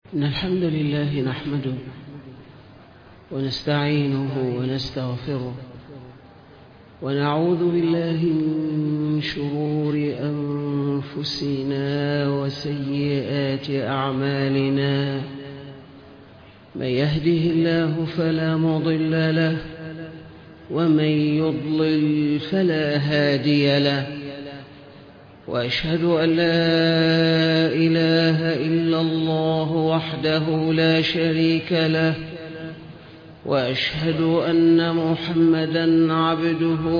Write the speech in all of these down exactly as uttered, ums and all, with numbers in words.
إن الحمد لله نحمده ونستعينه ونستغفره ونعوذ بالله من شرور أنفسنا وسيئات أعمالنا. من يهده الله فلا مضل له ومن يضلل فلا هادي له، وأشهد أن لا إله إلا الله وحده لا شريك له، وأشهد أن محمدًا عبده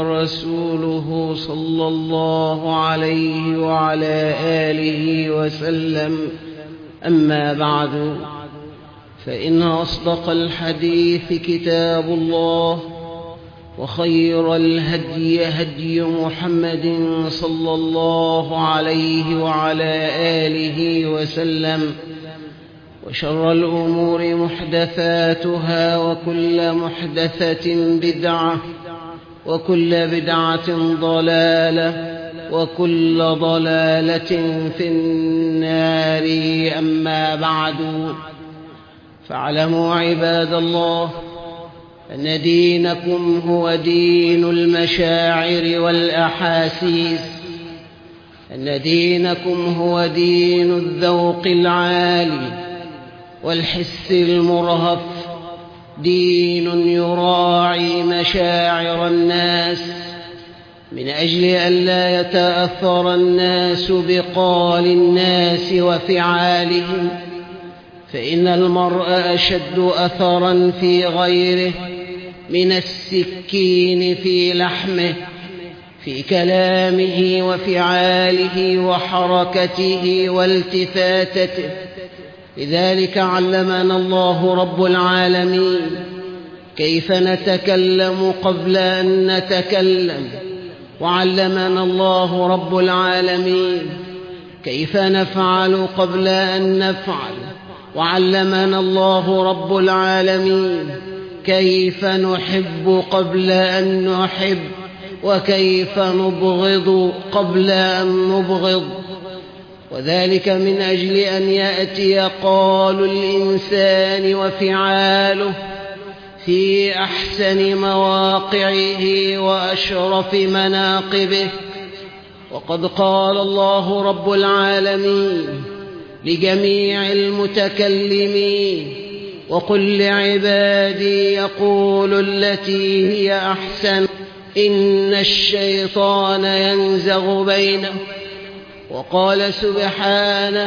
ورسوله صلى الله عليه وعلى آله وسلم. أما بعد، فإن أصدق الحديث كتاب الله، وخير الهدي هدي محمد صلى الله عليه وعلى آله وسلم، وشر الأمور محدثاتها، وكل محدثة بدعة، وكل بدعة ضلالة، وكل ضلالة في النار. أما بعد، فاعلموا عباد الله أن دينكم هو دين المشاعر والأحاسيس، أن دينكم هو دين الذوق العالي والحس المرهف، دين يراعي مشاعر الناس من أجل أن لا يتأثر الناس بقال الناس وفعالهم، فإن المرء أشد أثرا في غيره من السكين في لحمه، في كلامه وفعاله وحركته والتفاتته. لذلك علمنا الله رب العالمين كيف نتكلم قبل أن نتكلم، وعلمنا الله رب العالمين كيف نفعل قبل أن نفعل، وعلمنا الله رب العالمين كيف نحب قبل أن نحب، وكيف نبغض قبل أن نبغض، وذلك من أجل أن يأتي قول الإنسان وفعاله في أحسن مواقعه وأشرف مناقبه. وقد قال الله رب العالمين لجميع المتكلمين: وقل لعبادي يقولوا التي هي أحسن إن الشيطان ينزغ بينهم. وقال سبحانه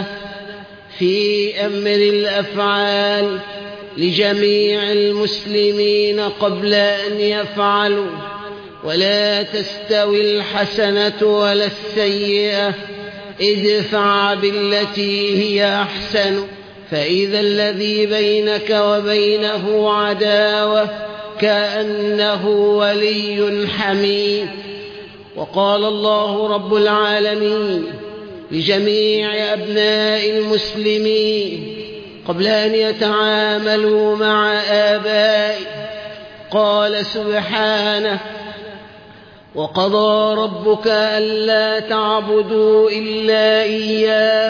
في أمر الأفعال لجميع المسلمين قبل أن يفعلوا: ولا تستوي الحسنة ولا السيئة، ادفع بالتي هي أحسن، فإذا الذي بينك وبينه عداوة كأنه ولي حميم. وقال الله رب العالمين لجميع أبناء المسلمين قبل أن يتعاملوا مع آبائهم، قال سبحانه: وقضى ربك ألا تعبدوا إلا إياه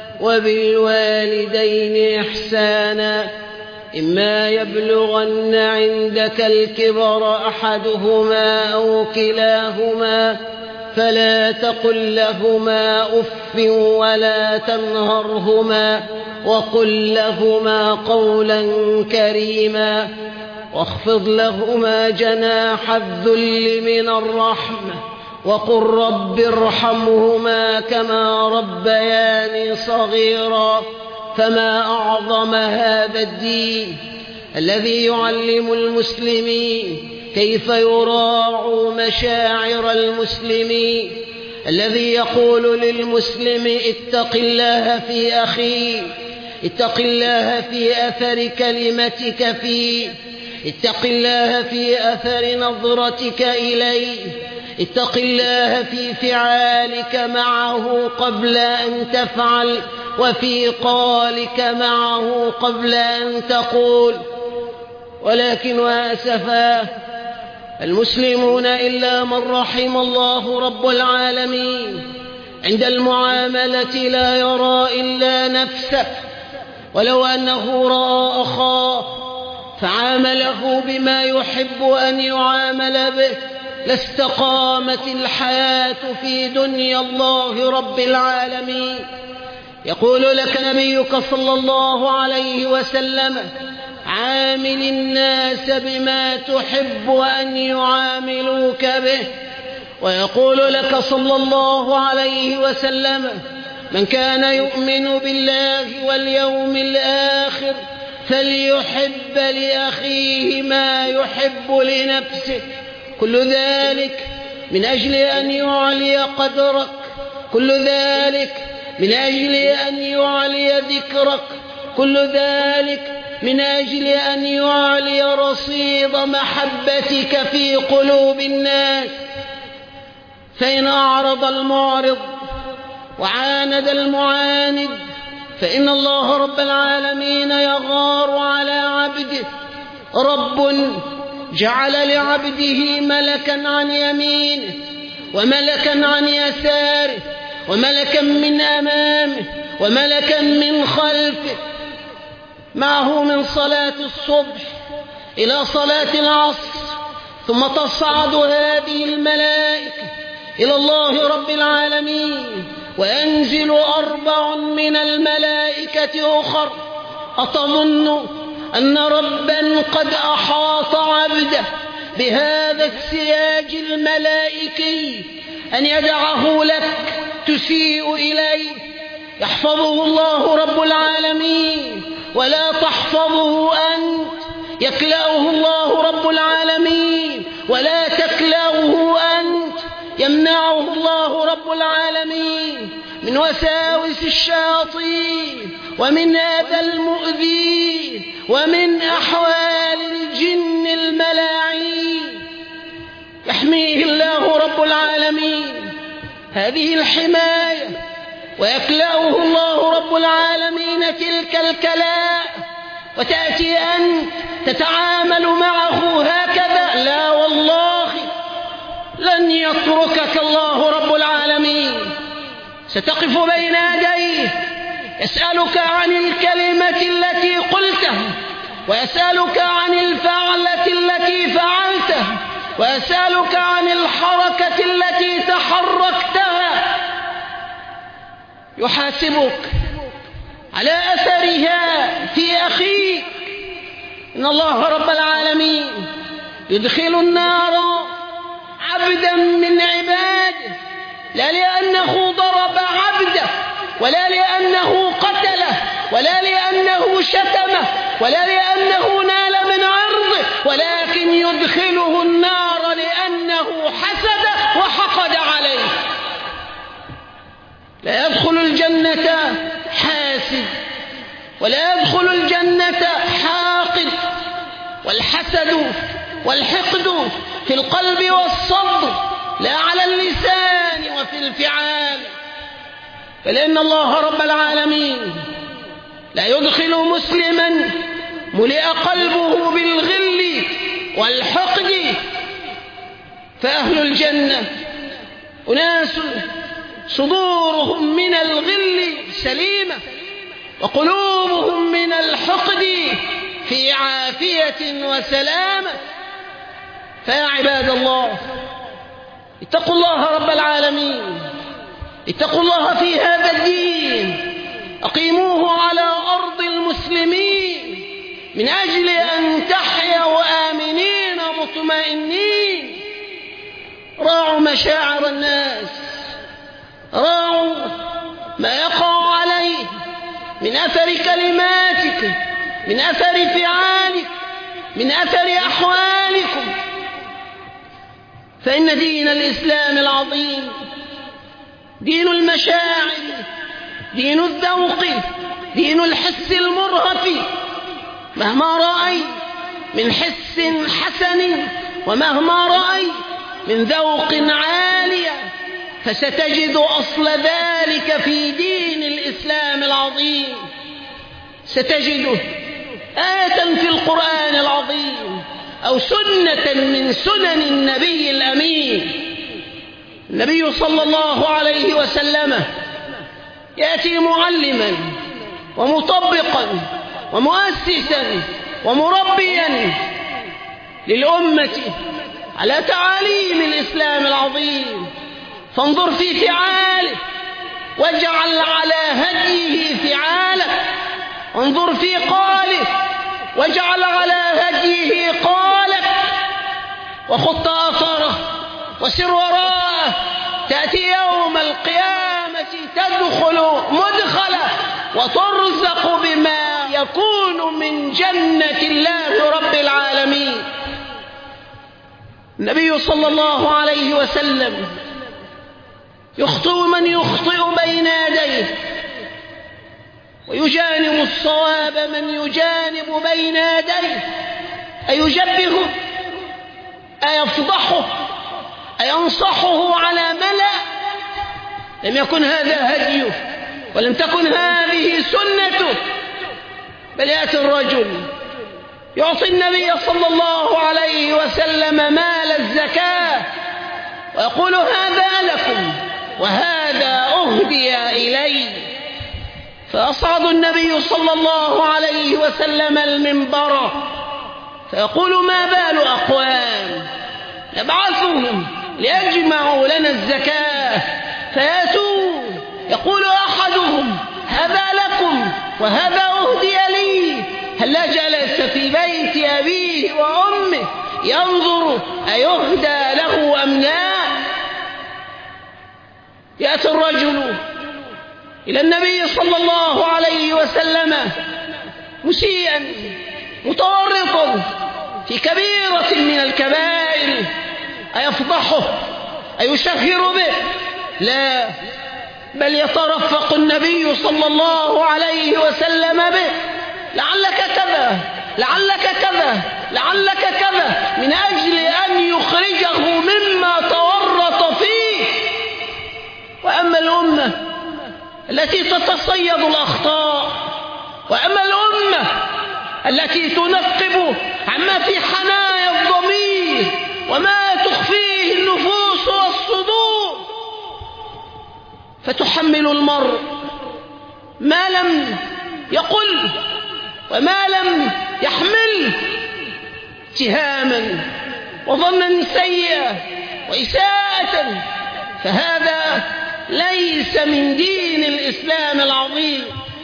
وبالوالدين إحسانا، إما يبلغن عندك الكبر أحدهما أو كلاهما فلا تقل لهما أف ولا تنهرهما، وقل لهما قولا كريما، واخفض لهما جناح الذل من الرحمة، وقل رب ارحمهما كما ربياني صغيرا. فما أعظم هذا الدين الذي يعلم المسلمين كيف يراعوا مشاعر المسلمين، الذي يقول للمسلم: اتق الله في أخيه، اتق الله في أثر كلمتك فيه، اتق الله في أثر نظرتك إليه، اتق الله في فعالك معه قبل أن تفعل، وفي قالك معه قبل أن تقول. ولكن وأسفا المسلمون إلا من رحم الله رب العالمين عند المعاملة لا يرى إلا نفسه، ولو أنه رأى أخاه فعامله بما يحب أن يعامل به لاستقامت الحياة في دنيا الله رب العالمين. يقول لك نبيك صلى الله عليه وسلم: عامل الناس بما تحب أن يعاملوك به. ويقول لك صلى الله عليه وسلم: من كان يؤمن بالله واليوم الآخر فليحب لأخيه ما يحب لنفسه. كل ذلك من أجل أن يعلي قدرك، كل ذلك من أجل أن يعلي ذكرك، كل ذلك من أجل أن يعلي رصيد محبتك في قلوب الناس. فإن أعرض المعرض وعاند المعاند فإن الله رب العالمين يغار على عبده. رب جعل لعبده ملكا عن يمينه وملكا عن يساره وملكا من أمامه وملكا من خلفه، معه من صلاة الصبح إلى صلاة العصر، ثم تصعد هذه الملائكة إلى الله رب العالمين، وينزل أربع من الملائكة أخر. أتظن أن ربا قد أحاط عبده بهذا السياج الملائكي أن يدعه لك تسيء إليه؟ يحفظه الله رب العالمين ولا تحفظه أنت، يكلأه الله رب العالمين ولا تكلأه أنت، يمنعه الله رب العالمين من وساوس الشياطين ومن أذى المؤذين ومن أحوال الجن الملاعين. يحميه الله رب العالمين هذه الحماية، ويكلأه الله رب العالمين تلك الكلاء، وتأتي أنت تتعامل معه هكذا؟ لا والله، لن يتركك الله رب العالمين. ستقف بين يديه يسألك عن الكلمة التي قلتها، ويسألك عن الفعلة التي فعلتها، ويسألك عن الحركة التي تحركتها. يحاسبك على أثرها في أخيك. إن الله رب العالمين يدخل النار عبدا من عباده، لا لأنه ضرب عبده، ولا لأنه قتله، ولا لأنه شتمه، ولا لأنه نال من عرضه، ولكن يدخله النار لأنه حسد وحقد عليه. لا يدخل الجنة حاسد، ولا يدخل الجنة حاقد. والحسد والحقد في القلب والصدر، لا على اللسان وفي الفعال. فلأن الله رب العالمين لا يدخل مسلما ملئ قلبه بالغل والحقد. فأهل الجنة أناس صدورهم من الغل سليمة، وقلوبهم من الحقد في عافية وسلامة. فيا عباد الله، اتقوا الله رب العالمين، اتقوا الله في هذا الدين، أقيموه على أرض المسلمين من أجل أن تحيوا آمنين مطمئنين. راعوا مشاعر الناس، راعوا ما يقع عليه من أثر كلماتك، من أثر فعالك، من أثر أحوالكم. فإن دين الإسلام العظيم دين المشاعر، دين الذوق، دين الحس المرهف. مهما رأيت من حس حسن، ومهما رأيت من ذوق عالية، فستجد أصل ذلك في دين الإسلام العظيم. ستجده آية في القرآن العظيم، أو سنة من سنن النبي الأمين. النبي صلى الله عليه وسلم يأتي معلما ومطبقا ومؤسسا ومربيا للأمة على تعاليم الإسلام العظيم. فانظر في فعاله واجعل على هديه فعالك، انظر في قاله واجعل على هديه قالك، وخط أثره وسر وراءه. تأتي يوم القيامة تدخل مدخله وترزق بما يكون من جنة الله رب العالمين. النبي صلى الله عليه وسلم يخطئ من يخطئ بين يديه، ويجانب الصواب من يجانب بين يديه. أيجبهه؟ أيفضحه؟ أينصحه على ملأ؟ لم يكن هذا هديه ولم تكن هذه سنته. بل يأتي الرجل يعطي النبي صلى الله عليه وسلم مال الزكاة ويقول هذا لكم وهذا أهدي إلي. فيصعد النبي صلى الله عليه وسلم المنبر فيقول ما بال أقوام نبعثهم ليجمعوا لنا الزكاة، فيأتون يقول أحدهم هذا لكم وهذا أهدي لي. هلا جلس في بيت أبيه وأمه ينظر أيهدى له أم لا؟ يأتي الرجل إلى النبي صلى الله عليه وسلم مسيئا متورطا في كبيرة من الكبائر، أيفضحه؟ أيشهر به؟ لا، بل يترفق النبي صلى الله عليه وسلم به. لعلك كذا لعلك كذا لعلك كذا، من أجل أن يخرجه مما تورط فيه. وأما الأمة التي تتصيد الأخطاء، وأما الأمة التي تنقب عما في حنايا الضمير وما تخفيه النفوس والصدور، فتحمل المرء ما لم يقل وما لم يحمل اتهاما وظنا سيئا وإساءة، فهذا ليس من دين الإسلام العظيم.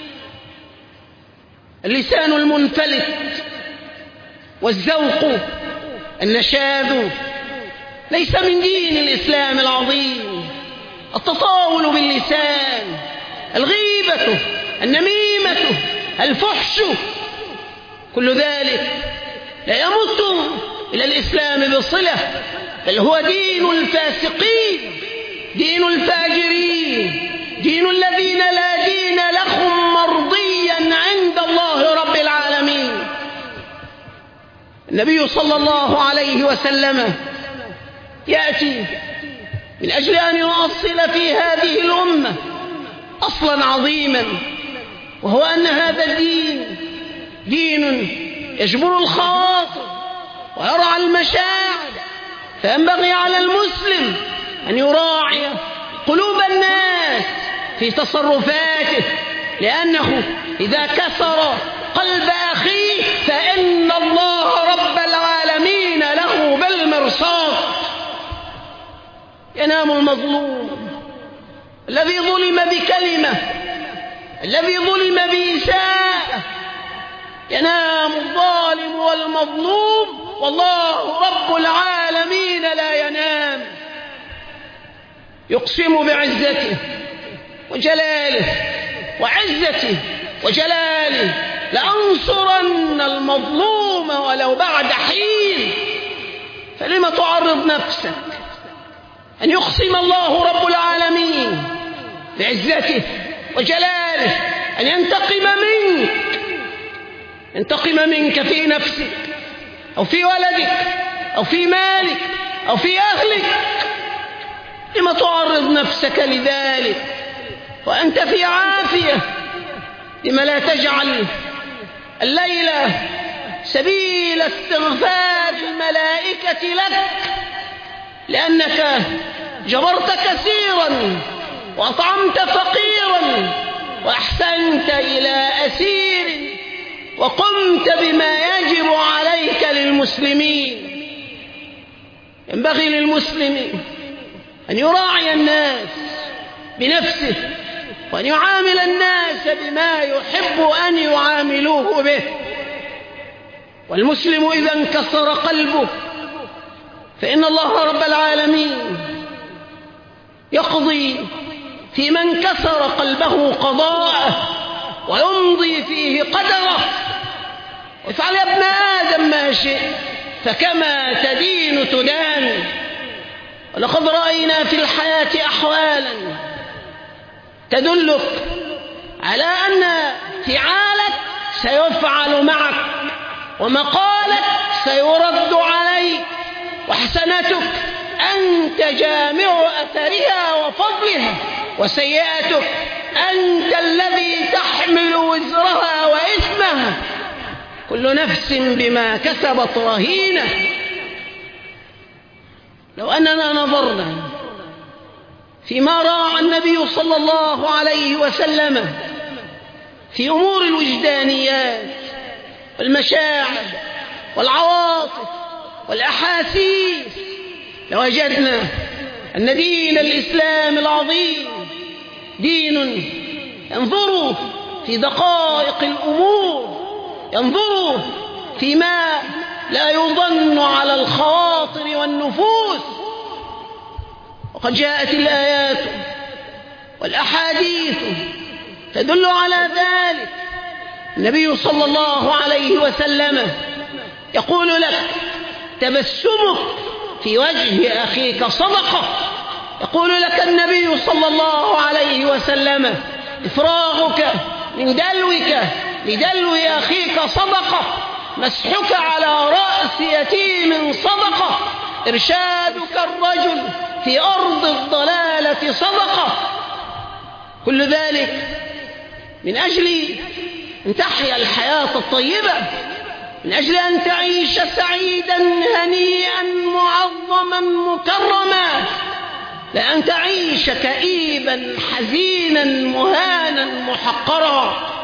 اللسان المنفلت والذوق النشاذ ليس من دين الإسلام العظيم. التطاول باللسان، الغيبة، النميمة، الفحش، كل ذلك لا يمت إلى الإسلام بصلة، بل هو دين الفاسقين، دين الفاجرين، دين الذين لا دين لهم مرضيا عند الله رب العالمين. النبي صلى الله عليه وسلم يأتي من أجل أن يؤصل في هذه الأمة أصلا عظيما، وهو أن هذا الدين دين يجبر الخواطر ويرعى المشاعر، فينبغي على المسلم أن يراعي قلوب الناس في تصرفاته، لأنه إذا كسر قلب أخيه فإن الله رب العالمين له بالمرصاد. ينام المظلوم الذي ظلم بكلمة، الذي ظلم بإساءة، ينام الظالم والمظلوم والله رب العالمين لا ينام. يقسم بعزته وجلاله وعزته وجلاله لأنصرن المظلوم ولو بعد حين. فلما تعرض نفسك أن يقسم الله رب العالمين بعزته وجلاله أن ينتقم منك، ينتقم منك في نفسك أو في ولدك أو في مالك أو في أهلك؟ لما تعرض نفسك لذلك وأنت في عافية؟ لما لا تجعل الليلة سبيل استغفار الملائكة لك، لأنك جبرت كثيرا وأطعمت فقيرا وأحسنت إلى أسير وقمت بما يجب عليك للمسلمين. ينبغي للمسلم أن يراعي الناس بنفسه، وأن يعامل الناس بما يحب أن يعاملوه به. والمسلم إذا انكسر قلبه فإن الله رب العالمين يقضي في من كسر قلبه قضاءه ويمضي فيه قدره. وافعل يا ابن آدم ما شئت فكما تدين تدان. ولقد رأينا في الحياة أحوالا تدلك على أن فعالك سيفعل معك، ومقالك سيرد عليك، وحسنتك أنت جامع أثرها وفضلها، وسيئتك أنت الذي تحمل وزرها وإثمها. كل نفس بما كسبت رهينة. لو أننا نظرنا فيما راعى النبي صلى الله عليه وسلم في أمور الوجدانيات والمشاعر والعواطف والأحاسيس، لوجدنا أن دين الإسلام العظيم دين ينظر في دقائق الأمور، ينظر فيما لا يظن على الخواطر والنفوس. وقد جاءت الآيات والأحاديث تدل على ذلك. النبي صلى الله عليه وسلم يقول لك تبسمك في وجه أخيك صدقة. يقول لك النبي صلى الله عليه وسلم إفراغك من دلوك لدلو أخيك صدقة، مسحك على رأس يتيم صدقة، إرشادك الرجل في أرض الضلالة صدقة. كل ذلك من أجل أن تحيا الحياة الطيبة، من أجل أن تعيش سعيدا هنيئا معظما مكرما، لا أن تعيش كئيبا حزينا مهانا محقرا.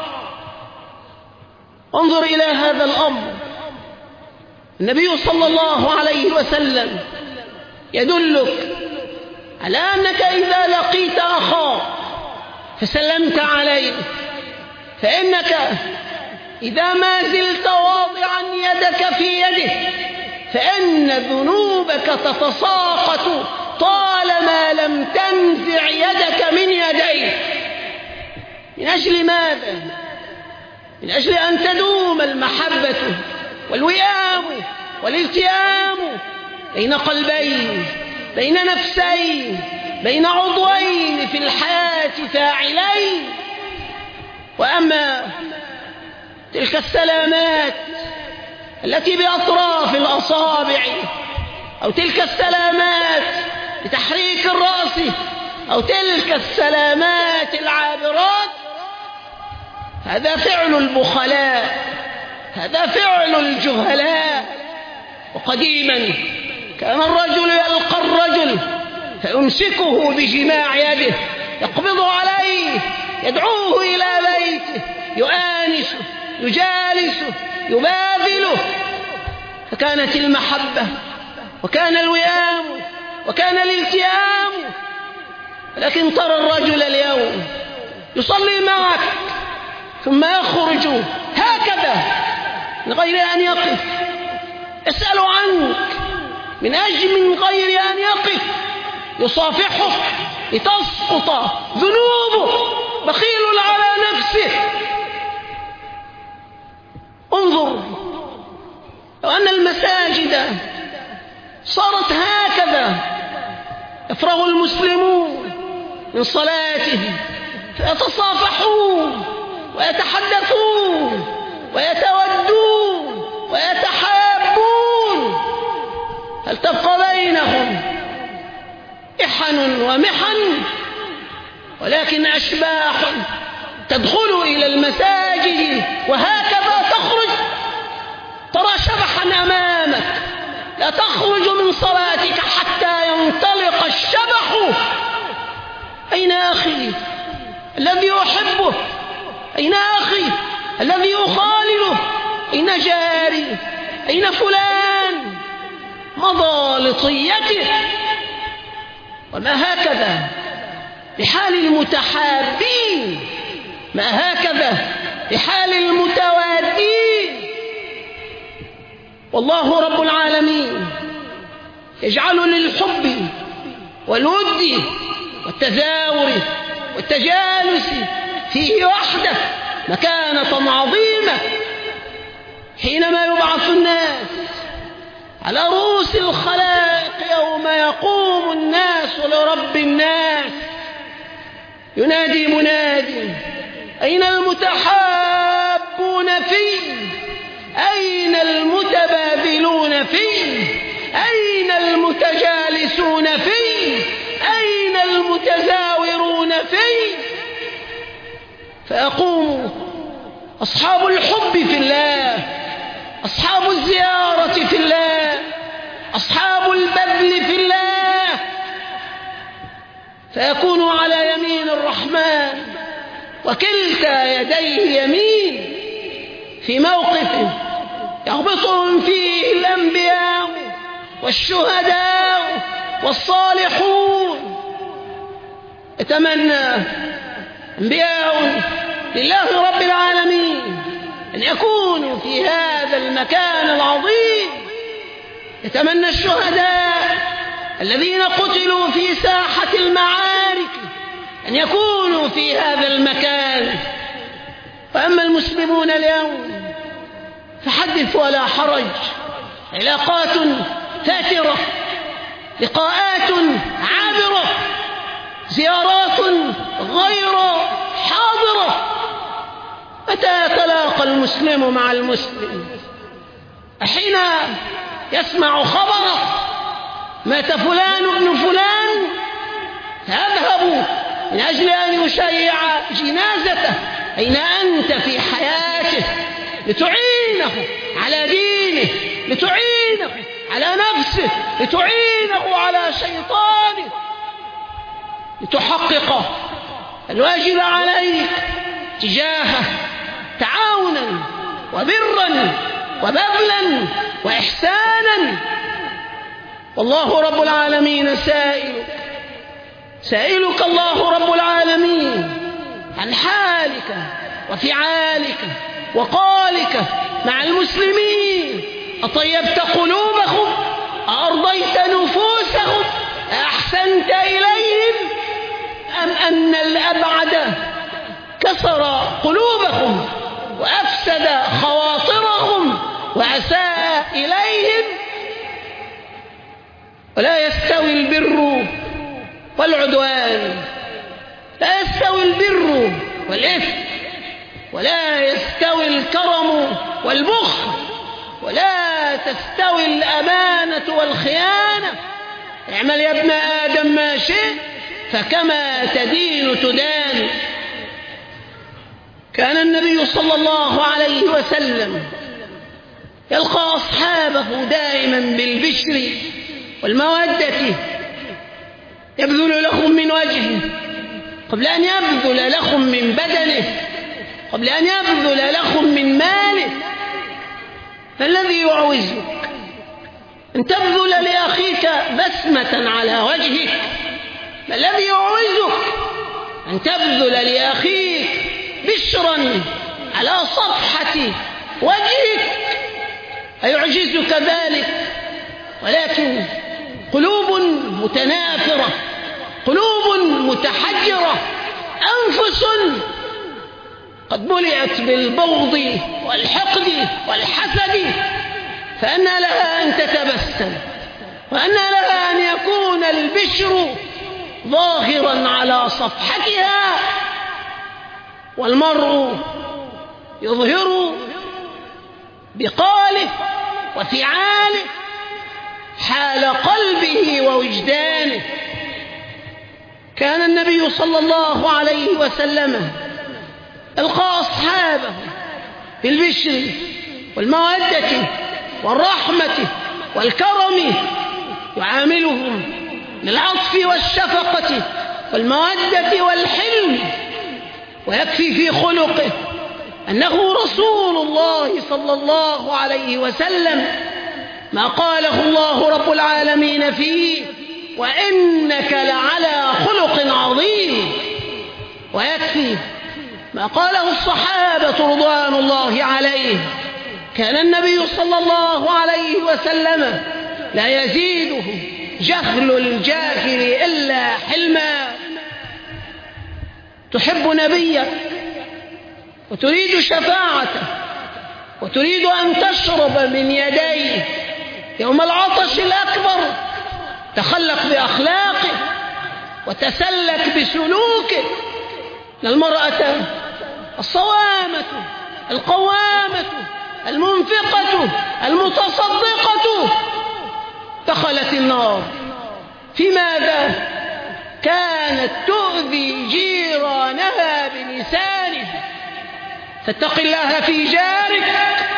انظر إلى هذا الأمر. النبي صلى الله عليه وسلم يدلك على أنك إذا لقيت أخاك فسلمت عليه، فإنك إذا ما زلت واضعا يدك في يده فإن ذنوبك تتساقط طالما لم تنزع يدك من يديه. من أجل ماذا؟ من أجل أن تدوم المحبة والوئام والالتئام بين قلبين، بين نفسين، بين عضوين في الحياة فاعلين. وأما تلك السلامات التي بأطراف الأصابع، أو تلك السلامات بتحريك الرأس، أو تلك السلامات العابرات، هذا فعل البخلاء، هذا فعل الجهلاء. وقديما كان الرجل يلقى الرجل فيمسكه بجماع يده، يقبض عليه، يدعوه إلى بيته، يؤانسه، يجالسه، يباذله. فكانت المحبة وكان الوئام وكان الالتئام. لكن ترى الرجل اليوم يصلي معك ثم يخرج هكذا من غير أن يقف، يسأل عنك من أجل من غير أن يقف، يصافحك لتسقط ذنوبه، بخيل على نفسه. انظر، لو أن المساجد صارت هكذا يفرغ المسلمون من صلاتهم فيتصافحون ويتحدثون ويتودون ويتحابون، هل تبقى بينهم إحن ومحن؟ ولكن أشباح تدخل إلى المساجد وهكذا تخرج. ترى شبحا أمامك لا تخرج من صلاتك حتى ينطلق الشبح. أين أخي الذي أحبه أين أخي الذي أخالله؟ أين جاري؟ أين فلان؟ مضى لطيته. وما هكذا بحال المتحابين، ما هكذا بحال المتوادين. والله رب العالمين يجعل للحب والود والتزاور والتجالس فيه وحده مكانة عظيمة. حينما يبعث الناس على رؤوس الخلائق يوم يقوم الناس لرب الناس، ينادي مناد: أين المتحابون فيه؟ أين المتبادلون فيه؟ أين المتجالسون فيه؟ أين المتزاورون فيه؟ فيقوم أصحاب الحب في الله، أصحاب الزيارة في الله، أصحاب البذل في الله، فيكون على يمين الرحمن وكلتا يديه يمين في موقف يغبطهم فيه الأنبياء والشهداء والصالحون. يتمنى أنبياء لله رب العالمين أن يكونوا في هذا المكان العظيم. يتمنى الشهداء الذين قتلوا في ساحة المعارك أن يكونوا في هذا المكان. وأما المسلمون اليوم فحدث ولا حرج، علاقات فاترة، لقاءات عابرة، زيارات غير حاضرة. متى يتلاقى المسلم مع المسلم؟ حين يسمع خبره مات فلان ابن فلان فيذهب من أجل أن يشيع جنازته. أين أنت في حياته لتعينه على دينه، لتعينه على نفسه، لتعينه على شيطانه، لتحقق الواجب عليك تجاهه تعاونا وبرا وبذلا وإحسانا. والله رب العالمين سائلك، سائلك الله رب العالمين عن حالك وفعالك وقالك مع المسلمين. أطيبت قلوبهم؟ أرضيت نفوسهم؟ أحسنت إليهم؟ أم أن الأبعد كسر قلوبهم وأفسد خواطرهم وأساء إليهم؟ ولا يستوي البر والعدوان، لا يستوي البر والإثم، ولا يستوي الكرم والبخل، ولا تستوي الأمانة والخيانة. اعمل يا ابن آدم ما شئت فكما تدين تدان. كان النبي صلى الله عليه وسلم يلقى أصحابه دائما بالبشر والمودة، يبذل لهم من وجهه قبل أن يبذل لهم من بدنه، قبل أن يبذل لهم من ماله. فالذي يعوزك أن تبذل لأخيك بسمة على وجهك، ما الذي يعوزك أن تبذل لأخيك بشرا على صفحة وجهك؟ أيعجزك ذلك؟ ولكن قلوب متنافرة، قلوب متحجرة، أنفس قد ملئت بالبغض والحقد والحسد، فأنى لها أن تتبسم، وأنى لها أن يكون البشر ظاهرا على صفحتها، والمرء يظهر بقاله وفعاله حال قلبه ووجدانه. كان النبي صلى الله عليه وسلم ألقى أصحابه بالبشر والمودة والرحمة والكرم، يعاملهم بالعطف والشفقة والمودة والحلم، ويكفي في خلقه أنه رسول الله صلى الله عليه وسلم، ما قاله الله رب العالمين فيه: وإنك لعلى خلق عظيم. ويكفي ما قاله الصحابة رضوان الله عليهم: كان النبي صلى الله عليه وسلم لا يزيده جهل الجاهل إلا حلما. تحب نبيك وتريد شفاعته وتريد أن تشرب من يديه يوم العطش الأكبر، تخلق بأخلاقه وتسلك بسلوكه. المرأة الصوامة القوامة المنفقة المتصدقة دخلت النار. في ماذا؟ كانت تؤذي جيرانها بلسانها. فاتق الله في جارك،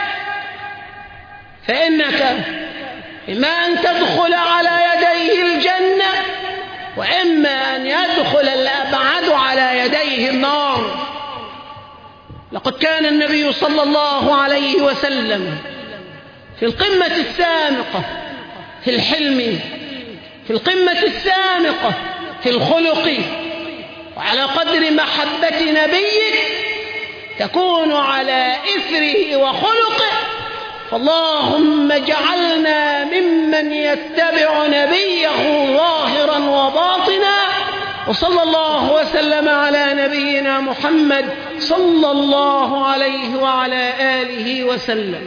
فإنك إما أن تدخل على يديه الجنة، وإما أن يدخل الأبعد على يديه النار. لقد كان النبي صلى الله عليه وسلم في القمة السامقة في الحلم، في القمة السامقة في الخلق، وعلى قدر محبة نبيك تكون على إثره وخلقه. فاللهم اجعلنا ممن يتبع نبيه ظاهرا وباطنا. وصلى الله وسلم على نبينا محمد صلى الله عليه وعلى آله وسلم.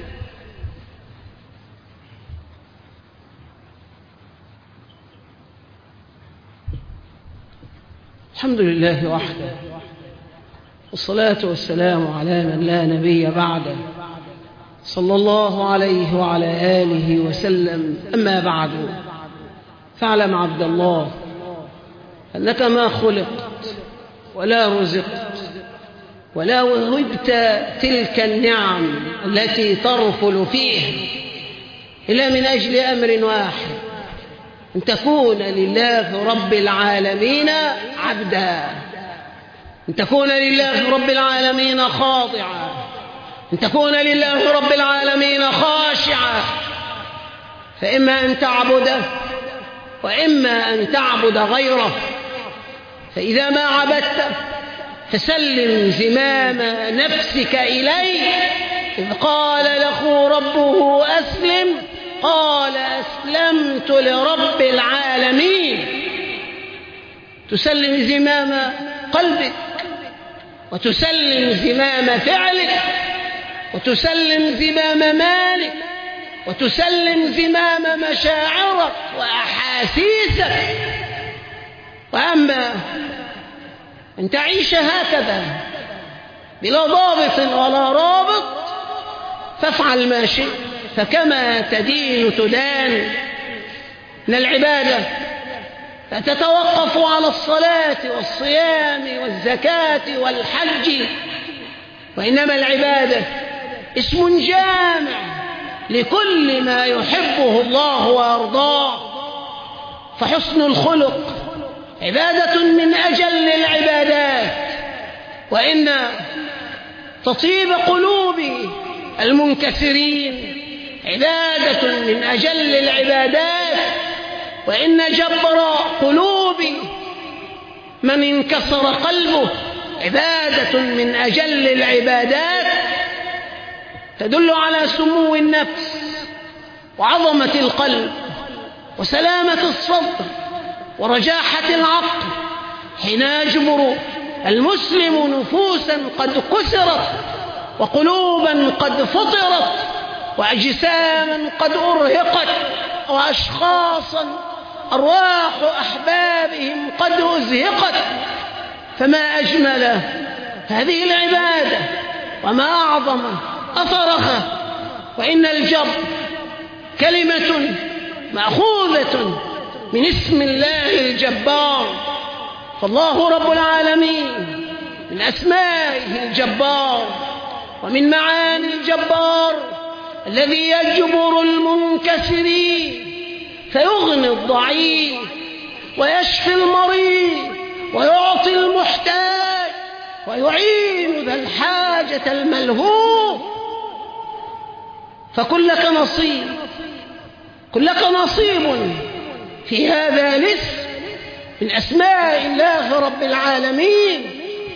الحمد لله وحده، والصلاة والسلام على من لا نبي بعده، صلى الله عليه وعلى آله وسلم. أما بعد، فاعلم عبد الله أنك ما خلقت ولا رزقت ولا وهبت تلك النعم التي ترفل فيها إلا من أجل أمر واحد: أن تكون لله رب العالمين عبدا، أن تكون لله رب العالمين خاضعا، أن تكون لله رب العالمين خاشعا. فإما أن تعبده وإما أن تعبد غيره. فإذا ما عبدته فسلم زمام نفسك إليه. إذ قال له ربه أسلم قال أسلمت لرب العالمين. تسلم زمام قلبك، وتسلم زمام فعلك، وتسلم زمام مالك، وتسلم زمام مشاعرك وأحاسيسك. وأما أن تعيش هكذا بلا ضابط ولا رابط فافعل ما شئت، فكما تدين تدان. إن العبادة لا تتوقف على الصلاة والصيام والزكاة والحج، وإنما العبادة اسم جامع لكل ما يحبه الله وأرضاه. فحسن الخلق عبادة من أجل العبادات، وإن تطيب قلوب المنكسرين عبادة من أجل العبادات، وإن جبر قلوب من انكسر قلبه عبادة من أجل العبادات. تدل على سمو النفس وعظمة القلب وسلامة الصدر ورجاحة العقل، حين يجبر المسلم نفوسا قد كسرت، وقلوبا قد فطرت، وأجساما قد أرهقت، وأشخاصا أرواح أحبابهم قد أزهقت. فما أجمل هذه العبادة وما أعظم أثرها. وإن الجبر كلمة مأخوذة من اسم الله الجبار، فالله رب العالمين من أسمائه الجبار، ومن معاني الجبار الذي يجبر المنكسرين فيغني الضعيف ويشفي المريض ويعطي المحتاج ويعين ذا الحاجة الملهوف. فكن لك نصيب، كن لك نصيب في هذا الاسم من أسماء الله رب العالمين.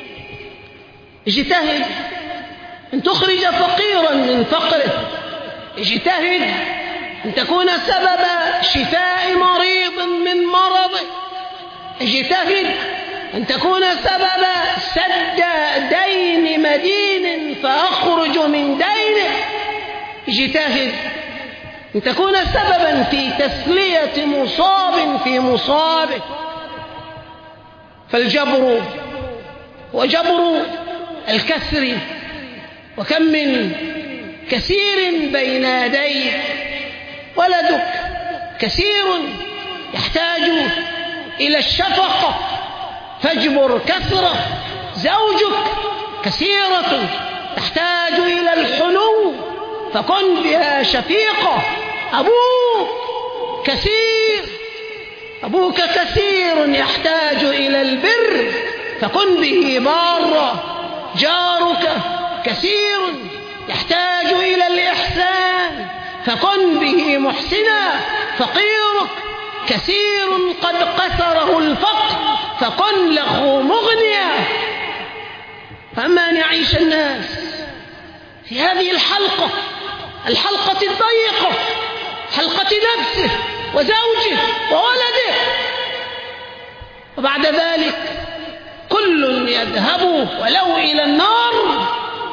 اجتهد أن تخرج فقيرا من فقره، اجتهد أن تكون سبب شفاء مريض من مرضه، اجتهد أن تكون سبب سد دين مدين فأخرج من دينه، اجتهد أن تكون سببا في تسلية مصاب في مصابه. فالجبر وجبر الكسر، وكم من كثير بين يديك، ولدك كثير يحتاج إلى الشفقة فاجبر كسره، زوجك كثيرة تحتاج إلى الحنو فكن بها شفيقة، أبوك كثير أبوك كثير يحتاج إلى البر فكن به بارا، جارك كثير يحتاج إلى الإحسان فكن به محسنا، فقيرك كثير قد قسره الفقر فكن له مغنيا. فأما أن يعيش الناس في هذه الحلقة الحلقة الضيقة، حلقة نفسه وزوجه وولده، وبعد ذلك كل يذهب ولو إلى النار.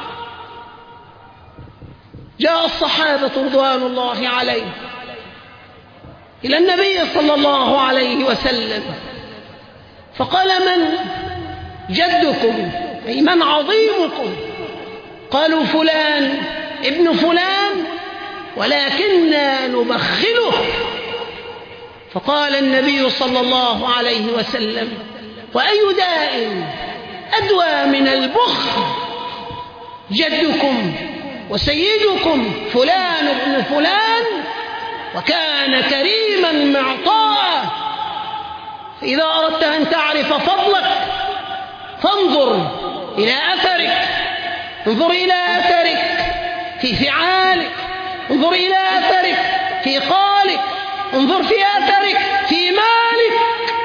جاء الصحابة رضوان الله عليهم إلى النبي صلى الله عليه وسلم فقال: من جدكم؟ أي من عظيمكم؟ قالوا: فلان ابن فلان ولكننا نبخله. فقال النبي صلى الله عليه وسلم: وأي داء أدوى من البخل؟ جدكم وسيدكم فلان ابن فلان وكان كريما معطاء. فإذا أردت أن تعرف فضلك فانظر إلى أثرك، انظر إلى أثرك في فعالك، انظر إلى أثرك في قالك، انظر في أثرك في مالك.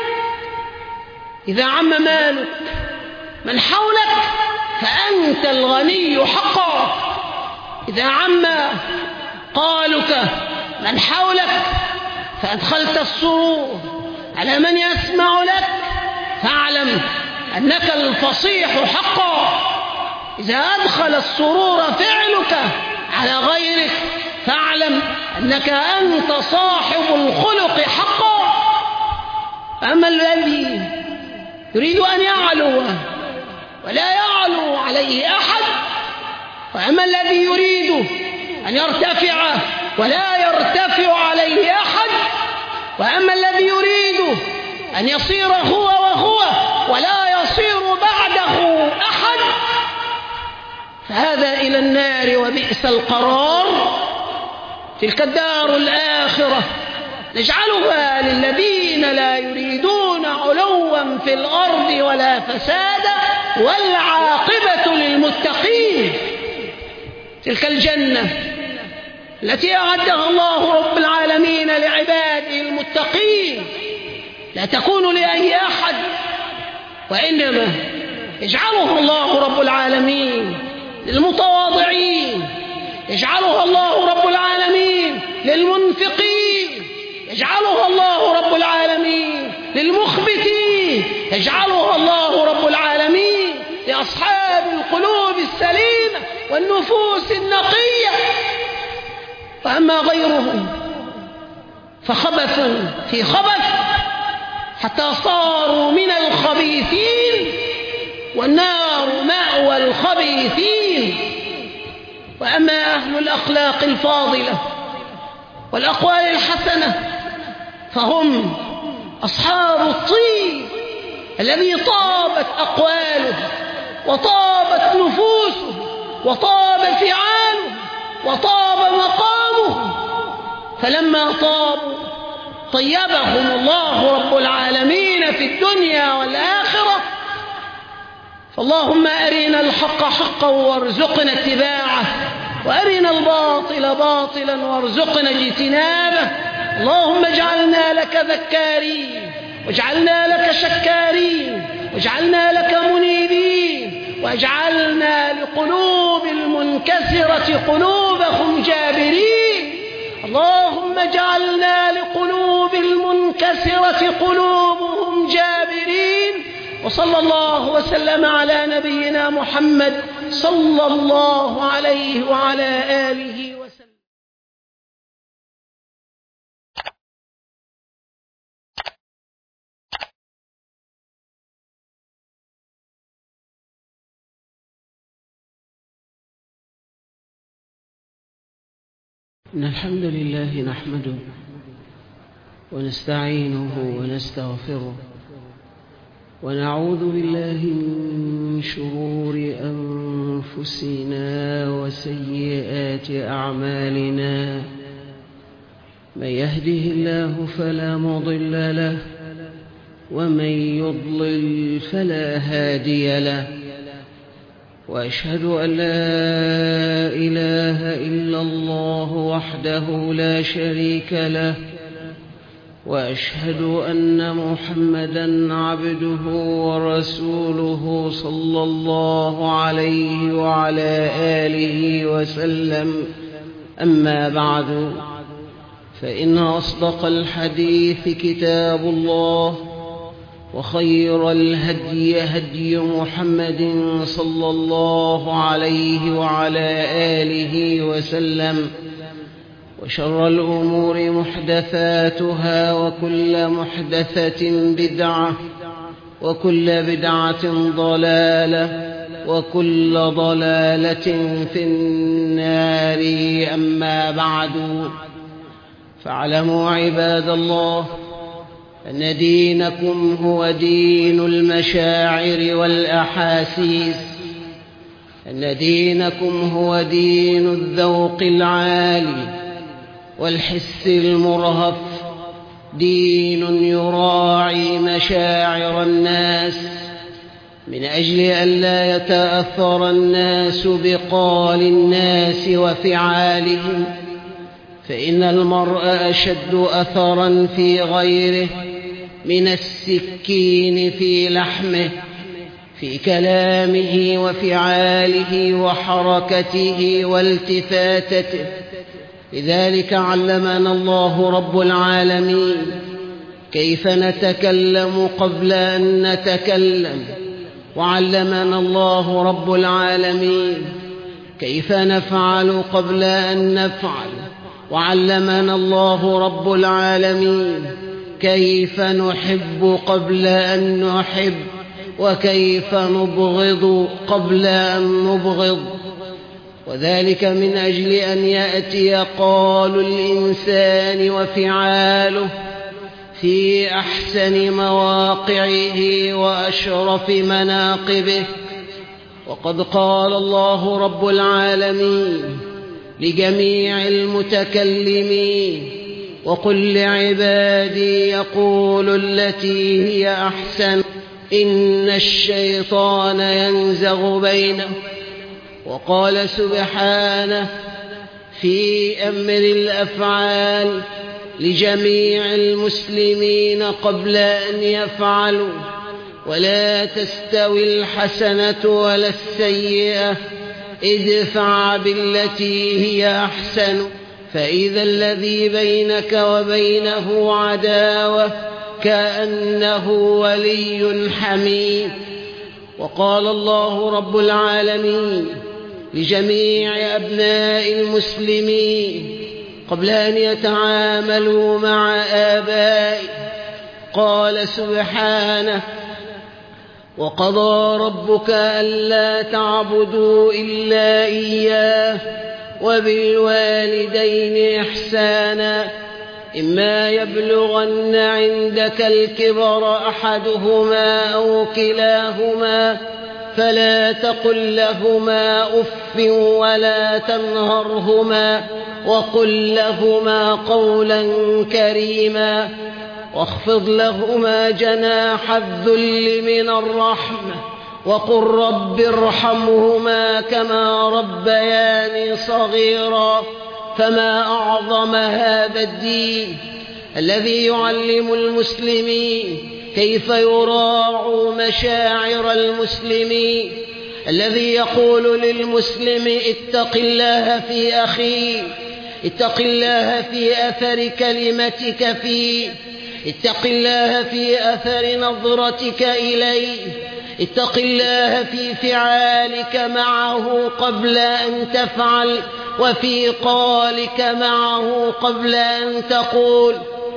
إذا عم مالك من حولك فأنت الغني حقا، إذا عم قالك من حولك فأدخلت السرور على من يسمع لك فاعلم أنك الفصيح حقا، إذا أدخل السرور فعلك على غيرك فاعلم أنك أنت صاحب الخلق حقا. أما الذي يريد أن يعلو ولا يعلو عليه أحد، وأما الذي يريد أن يرتفع ولا يرتفع عليه أحد، وأما الذي يريد أن يصير هو وهو ولا يصير بعده أحد، فهذا إلى النار وبئس القرار. تلك الدار الآخرة نجعلها للذين لا يريدون علوا في الأرض ولا فسادا والعاقبة للمتقين. تلك الجنة التي أعدها الله رب العالمين لعباده المتقين لا تكون لأي أحد، وإنما يجعلها الله رب العالمين للمتواضعين، يجعلها الله رب العالمين للمنفقين، يجعلها الله رب العالمين للمخبتين، يجعلها الله رب العالمين لأصحاب القلوب السليمة والنفوس النقية. وأما غيرهم فخبث في خبث حتى صاروا من الخبيثين، والنار مأوى الخبيثين. وأما أهل الأخلاق الفاضلة والأقوال الحسنة فهم أصحاب الطيب الذي طابت أقواله وطابت نفوسه وطاب فعاله وطاب مقامه، فلما طابوا طيبهم الله رب العالمين في الدنيا والآخرة، اللهم أرنا الحق حقا وارزقنا اتباعه، وأرنا الباطل باطلا وارزقنا اجتنابه. اللهم اجعلنا لك ذكارين، واجعلنا لك شكارين، واجعلنا لك منيبين، واجعلنا لقلوب المنكسرة قلوبهم جابرين. اللهم اجعلنا لقلوب المنكسرة قلوبهم جابرين. وصلى الله وسلم على نبينا محمد صلى الله عليه وعلى آله وسلم. إن الحمد لله نحمده ونستعينه ونستغفره، ونعوذ بالله من شرور أنفسنا وسيئات أعمالنا. من يهده الله فلا مضل له، ومن يضلل فلا هادي له، وأشهد أن لا إله إلا الله وحده لا شريك له، وأشهد أن محمدًا عبده ورسوله صلى الله عليه وعلى آله وسلم. أما بعد، فإن أصدق الحديث كتاب الله، وخير الهدي هدي محمد صلى الله عليه وعلى آله وسلم، وشر الأمور محدثاتها، وكل محدثة بدعة، وكل بدعة ضلالة، وكل ضلالة في النار. أما بعد، فاعلموا عباد الله أن دينكم هو دين المشاعر والأحاسيس، أن دينكم هو دين الذوق العالي والحس المرهف، دين يراعي مشاعر الناس من أجل أن لا يتأثر الناس بقال الناس وفعالهم، فإن المرء أشد أثرا في غيره من السكين في لحمه، في كلامه وفعاله وحركته والتفاتته. لذلك علمنا الله رب العالمين كيف نتكلم قبل أن نتكلم، وعلمنا الله رب العالمين كيف نفعل قبل أن نفعل، وعلمنا الله رب العالمين كيف نحب قبل أن نحب، وكيف نبغض قبل أن نبغض. وذلك من أجل أن يأتي قال الإنسان وفعاله في أحسن مواقعه وأشرف مناقبه. وقد قال الله رب العالمين لجميع المتكلمين: وقل لعبادي يقولوا التي هي أحسن إن الشيطان ينزغ بينهم. وقال سبحانه في أمر الأفعال لجميع المسلمين قبل أن يفعلوا: ولا تستوي الحسنة ولا السيئة، ادفع بالتي هي أحسن، فإذا الذي بينك وبينه عداوة كأنه ولي حميم. وقال الله رب العالمين لجميع أبناء المسلمين قبل أن يتعاملوا مع آبائهم، قال سبحانه: وقضى ربك ألا تعبدوا إلا إياه وبالوالدين إحسانا، إما يبلغن عندك الكبر أحدهما أو كلاهما فلا تقل لهما أف ولا تنهرهما، وقل لهما قولا كريما، واخفض لهما جناح الذل من الرحمة، وقل رب ارحمهما كما ربياني صغيرا. فما أعظم هذا الدين الذي يعلم المسلمين كيف يراعوا مشاعر المسلمين، الذي يقول للمسلم اتق الله في أخيه، اتق الله في أثر كلمتك فيه، اتق الله في أثر نظرتك إليه، اتق الله في فعالك معه قبل أن تفعل، وفي قالك معه قبل أن تقول.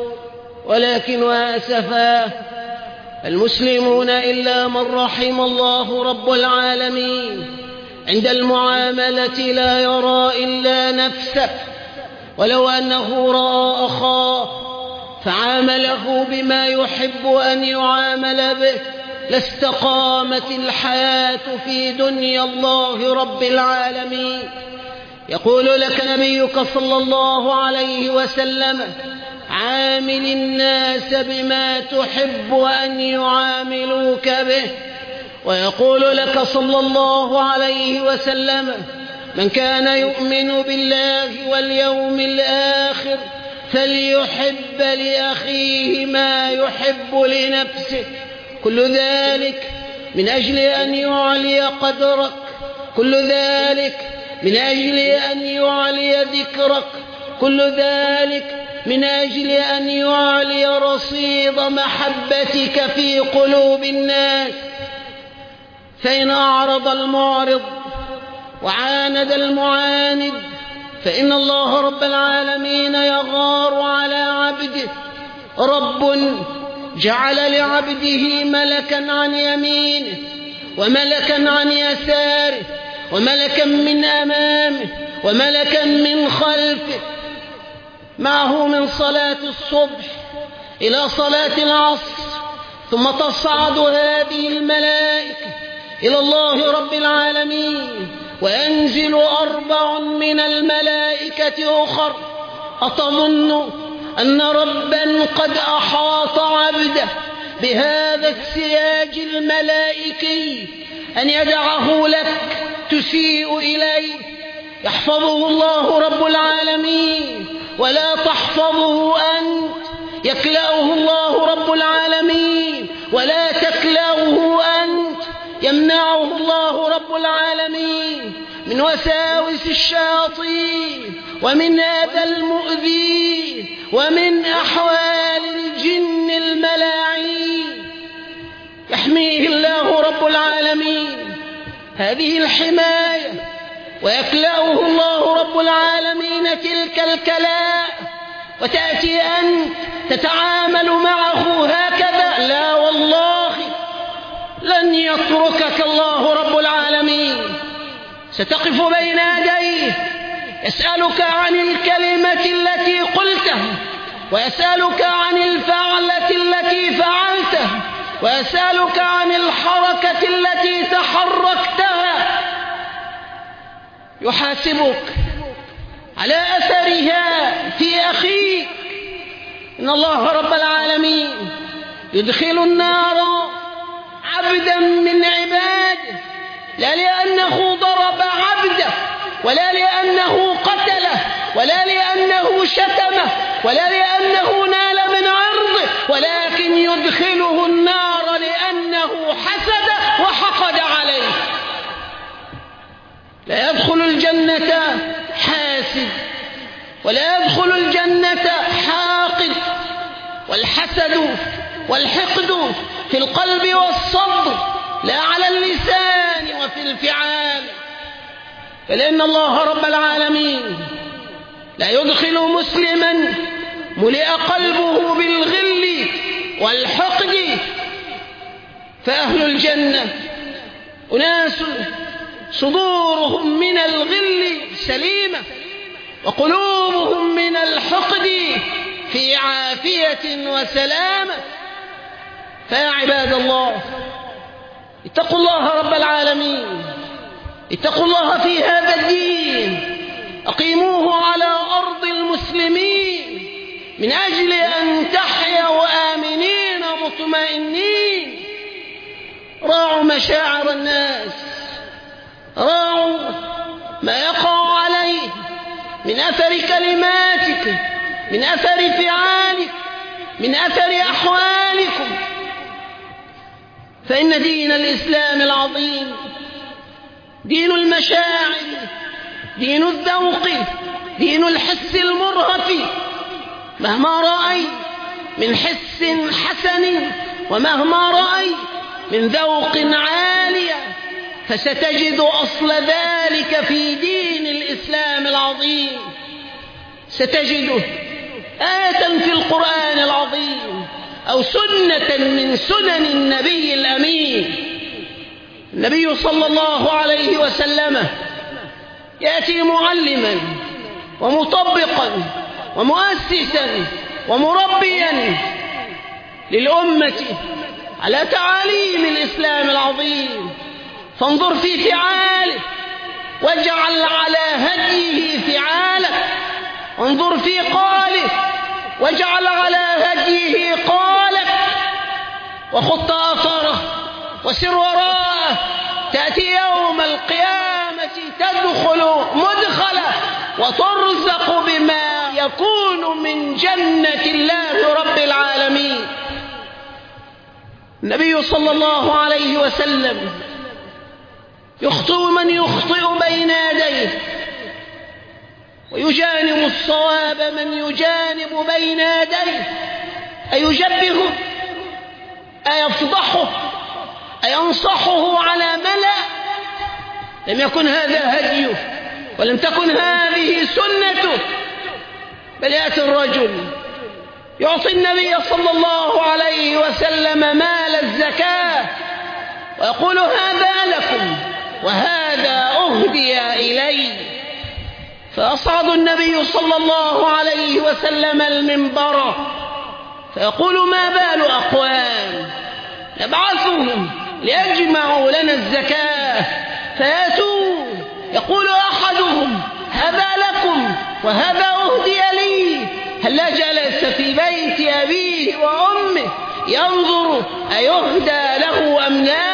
ولكن وأسفا المسلمون إلا من رحم الله رب العالمين عند المعاملة لا يرى إلا نفسه، ولو أنه رأى أخاه فعامله بما يحب أن يعامل به لاستقامت الحياة في دنيا الله رب العالمين. يقول لك نبيك صلى الله عليه وسلم عامل الناس بما تحب أن يعاملوك به. ويقول لك صلى الله عليه وسلم من كان يؤمن بالله واليوم الآخر فليحب لأخيه ما يحب لنفسه. كل ذلك من أجل أن يعلي قدرك، كل ذلك من أجل أن يعلي ذكرك، كل ذلك من أجل أن يعلي رصيد محبتك في قلوب الناس. فإن أعرض المعرض وعاند المعاند فإن الله رب العالمين يغار على عبده. رب جعل لعبده ملكا عن يمينه وملكا عن يساره وملكا من أمامه وملكا من خلفه، معه من صلاة الصبح إلى صلاة العصر، ثم تصعد هذه الملائكة إلى الله رب العالمين وينزل أربع من الملائكة أخر. أتظن أن ربا قد أحاط عبده بهذا السياج الملائكي أن يدعه لك تسيء إليه؟ يحفظه الله رب العالمين ولا تحفظه أنت، يكلأه الله رب العالمين ولا تكلأه أنت، يمنعه الله رب العالمين من وساوس الشياطين ومن أذى المؤذين ومن أحوال الجن الملاعين. يحميه الله رب العالمين هذه الحماية، ويكلأه الله رب العالمين تلك الكلاء، وتأتي أنت تتعامل معه هكذا. لا والله لن يتركك الله رب العالمين، ستقف بين يديه يسألك عن الكلمة التي قلتها، ويسألك عن الفعلة التي فعلتها، ويسألك عن الحركة التي تحركتها. يحاسبك على أثرها في أخيك. إن الله رب العالمين يدخل النار عبدا من عباده لا لأنه ضرب عبده ولا لأنه قتله ولا لأنه شتمه ولا لأنه نال من عرضه، ولكن يدخله النار لأنه حسد وحقد عليه. لا يدخل الجنة حاسد ولا يدخل الجنة حاقد، والحسد والحقد في القلب والصدر لا على اللسان وفي الفعال. فلأن الله رب العالمين لا يدخل مسلما ملئ قلبه بالغل والحقد. فأهل الجنة أناس صدورهم من الغل سليمة وقلوبهم من الحقد في عافية وسلامة. فيا عباد الله اتقوا الله رب العالمين، اتقوا الله في هذا الدين، أقيموه على أرض المسلمين من أجل أن تحيوا آمنين مطمئنين. راعوا مشاعر الناس، راعوا ما يقع عليه من أثر كلماتك، من أثر فعالك، من أثر أحوالكم. فإن دين الإسلام العظيم دين المشاعر، دين الذوق، دين الحس المرهف. مهما رأيت من حس حسن ومهما رأيت من ذوق عالية فستجد أصل ذلك في دين الإسلام العظيم. ستجده آية في القرآن العظيم أو سنة من سنن النبي الأمين. النبي صلى الله عليه وسلم يأتي معلما ومطبقا ومؤسسا ومربيا للأمة على تعاليم الإسلام العظيم. فانظر في فعاله واجعل على هديه فعالك، انظر في قاله واجعل على هديه قالك، وخط أثره وسر وراءه. تأتي يوم القيامة تدخل مدخله وترزق بما يكون من جنة الله رب العالمين. النبي صلى الله عليه وسلم يخطئ من يخطئ بين يديه، ويجانب الصواب من يجانب بين يديه. أيجبهه؟ أيفضحه؟ أينصحه على ملأ؟ لم يكن هذا هديه ولم تكن هذه سنته. بل يأتي الرجل يعطي النبي صلى الله عليه وسلم مال الزكاة ويقول هذا لكم وهذا أهدي إلي. فيصعد النبي صلى الله عليه وسلم المنبر فيقول ما بال أقوام نبعثهم ليجمعوا لنا الزكاة، فيأتون يقول أحدهم هذا لكم وهذا أهدي لي. هلا جلس في بيت أبيه وأمه ينظر أيهدى له أم لا؟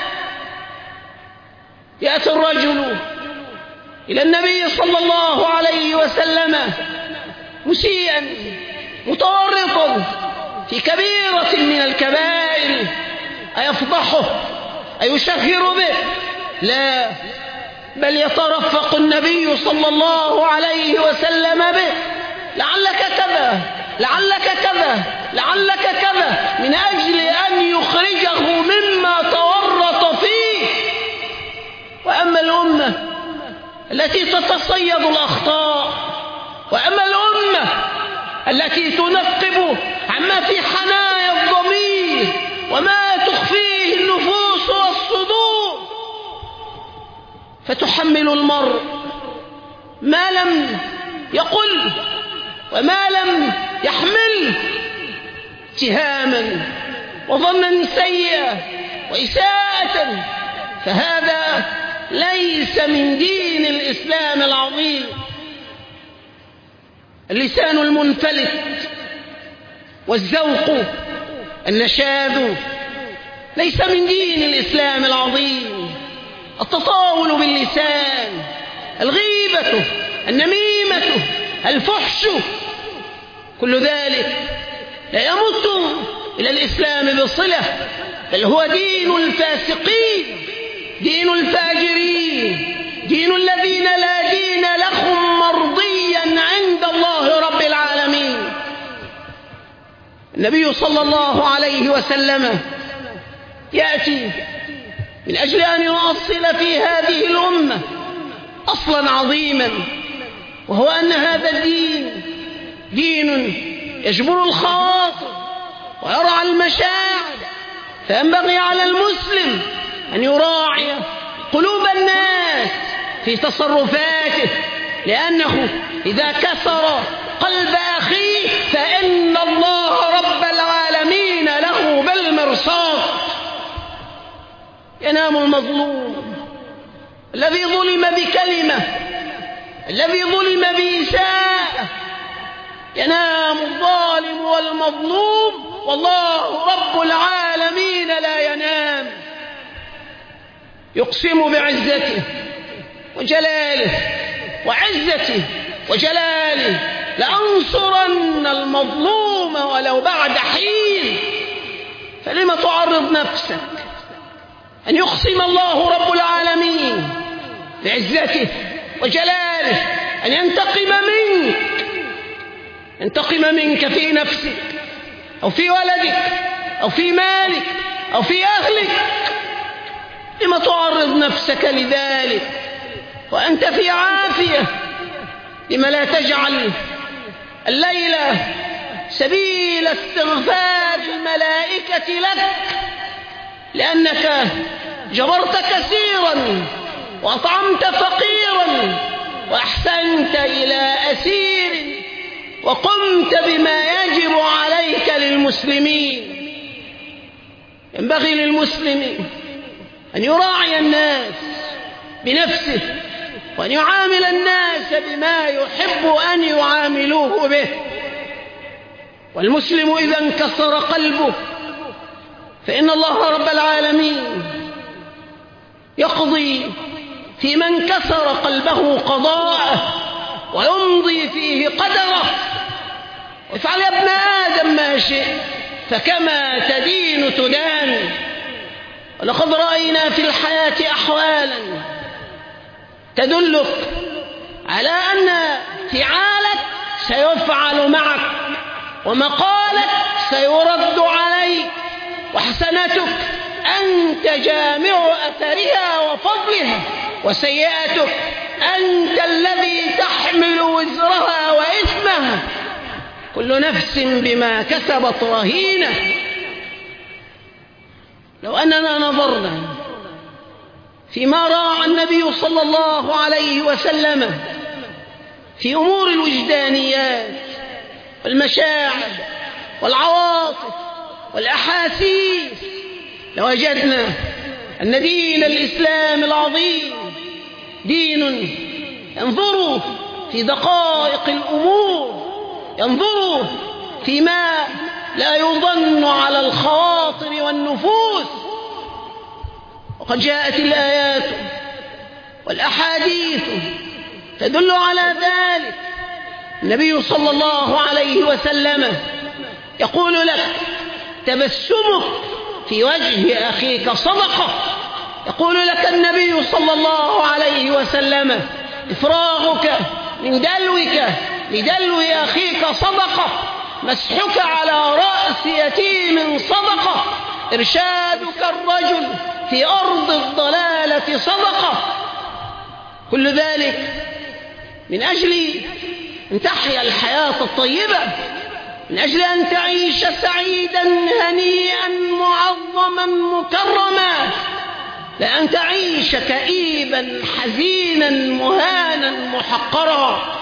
يأتي الرجل إلى النبي صلى الله عليه وسلم مسيئا متورطا في كبيرة من الكبائر، أيفضحه؟ أيشهر به؟ لا، بل يترفق النبي صلى الله عليه وسلم به. لعلك كذا، لعلك كذا، لعلك كذا، من أجل أن يخرجه مما تورط فيه. وأما الأمة التي تتصيد الأخطاء، وأما الأمة التي تنقب عما في حنايا الضمير وما تخفيه النفوس والصدور، فتحمل المرء ما لم يقل وما لم يحمل اتهاما وظنا سيئا وإساءة، فهذا ليس من دين الإسلام العظيم. اللسان المنفلت والذوق النشاذ ليس من دين الإسلام العظيم. التطاول باللسان، الغيبة، النميمة، الفحش، كل ذلك لا يمت إلى الإسلام بصلة، بل هو دين الفاسقين، دين الفاجرين، دين الذين لا دين لهم مرضيا عند الله رب العالمين. النبي صلى الله عليه وسلم يأتي من أجل أن يؤصل في هذه الأمة أصلا عظيما، وهو أن هذا الدين دين يجبر الخواطر ويرعى المشاعر، فينبغي على المسلم أن يراعي قلوب الناس في تصرفاته، لأنه إذا كسر قلب أخيه فإن الله رب العالمين له بالمرصاد. ينام المظلوم الذي ظلم بكلمة، الذي ظلم بإساءة، ينام الظالم والمظلوم والله رب العالمين لا ينام. يقسم بعزته وجلاله وعزته وجلاله لأنصرن المظلوم ولو بعد حين. فلما تعرض نفسك أن يقسم الله رب العالمين بعزته وجلاله أن ينتقم منك ينتقم منك في نفسك أو في ولدك أو في مالك أو في أهلك؟ لما تعرض نفسك لذلك وأنت في عافية؟ لما لا تجعل الليلة سبيل استغفار الملائكة لك لأنك جبرت كثيرا وأطعمت فقيرا وأحسنت إلى أسير وقمت بما يجب عليك للمسلمين. ينبغي للمسلم أن يراعي الناس بنفسه وأن يعامل الناس بما يحب أن يعاملوه به. والمسلم إذا انكسر قلبه فإن الله رب العالمين يقضي في من كسر قلبه قضاءه ويمضي فيه قدره. وافعل يا ابن آدم ما شئت فكما تدين تدان. ولقد رأينا في الحياة أحوالا تدلك على أن فعالك سيفعل معك ومقالك سيرد عليك وحسنتك أنت جامع أثرها وفضلها وسيئتك أنت الذي تحمل وزرها وإثمها. كل نفس بما كسبت رهينة. لو أننا نظرنا فيما راعى النبي صلى الله عليه وسلم في أمور الوجدانيات والمشاعر والعواطف والأحاسيس لوجدنا أن دين الإسلام العظيم دين ينظر في دقائق الأمور، ينظر فيما لا يظن على الخواطر والنفوس. وقد جاءت الآيات والأحاديث تدل على ذلك. النبي صلى الله عليه وسلم يقول لك تبسمك في وجه أخيك صدقة. يقول لك النبي صلى الله عليه وسلم إفراغك من دلوك لدلو أخيك صدقة، مسحك على رأس يتيم صدقة، إرشادك الرجل في أرض الضلالة صدقة. كل ذلك من أجل أن تحيا الحياة الطيبة، من أجل أن تعيش سعيدا هنيئا معظما مكرما، لا أن تعيش كئيبا حزينا مهانا محقرا.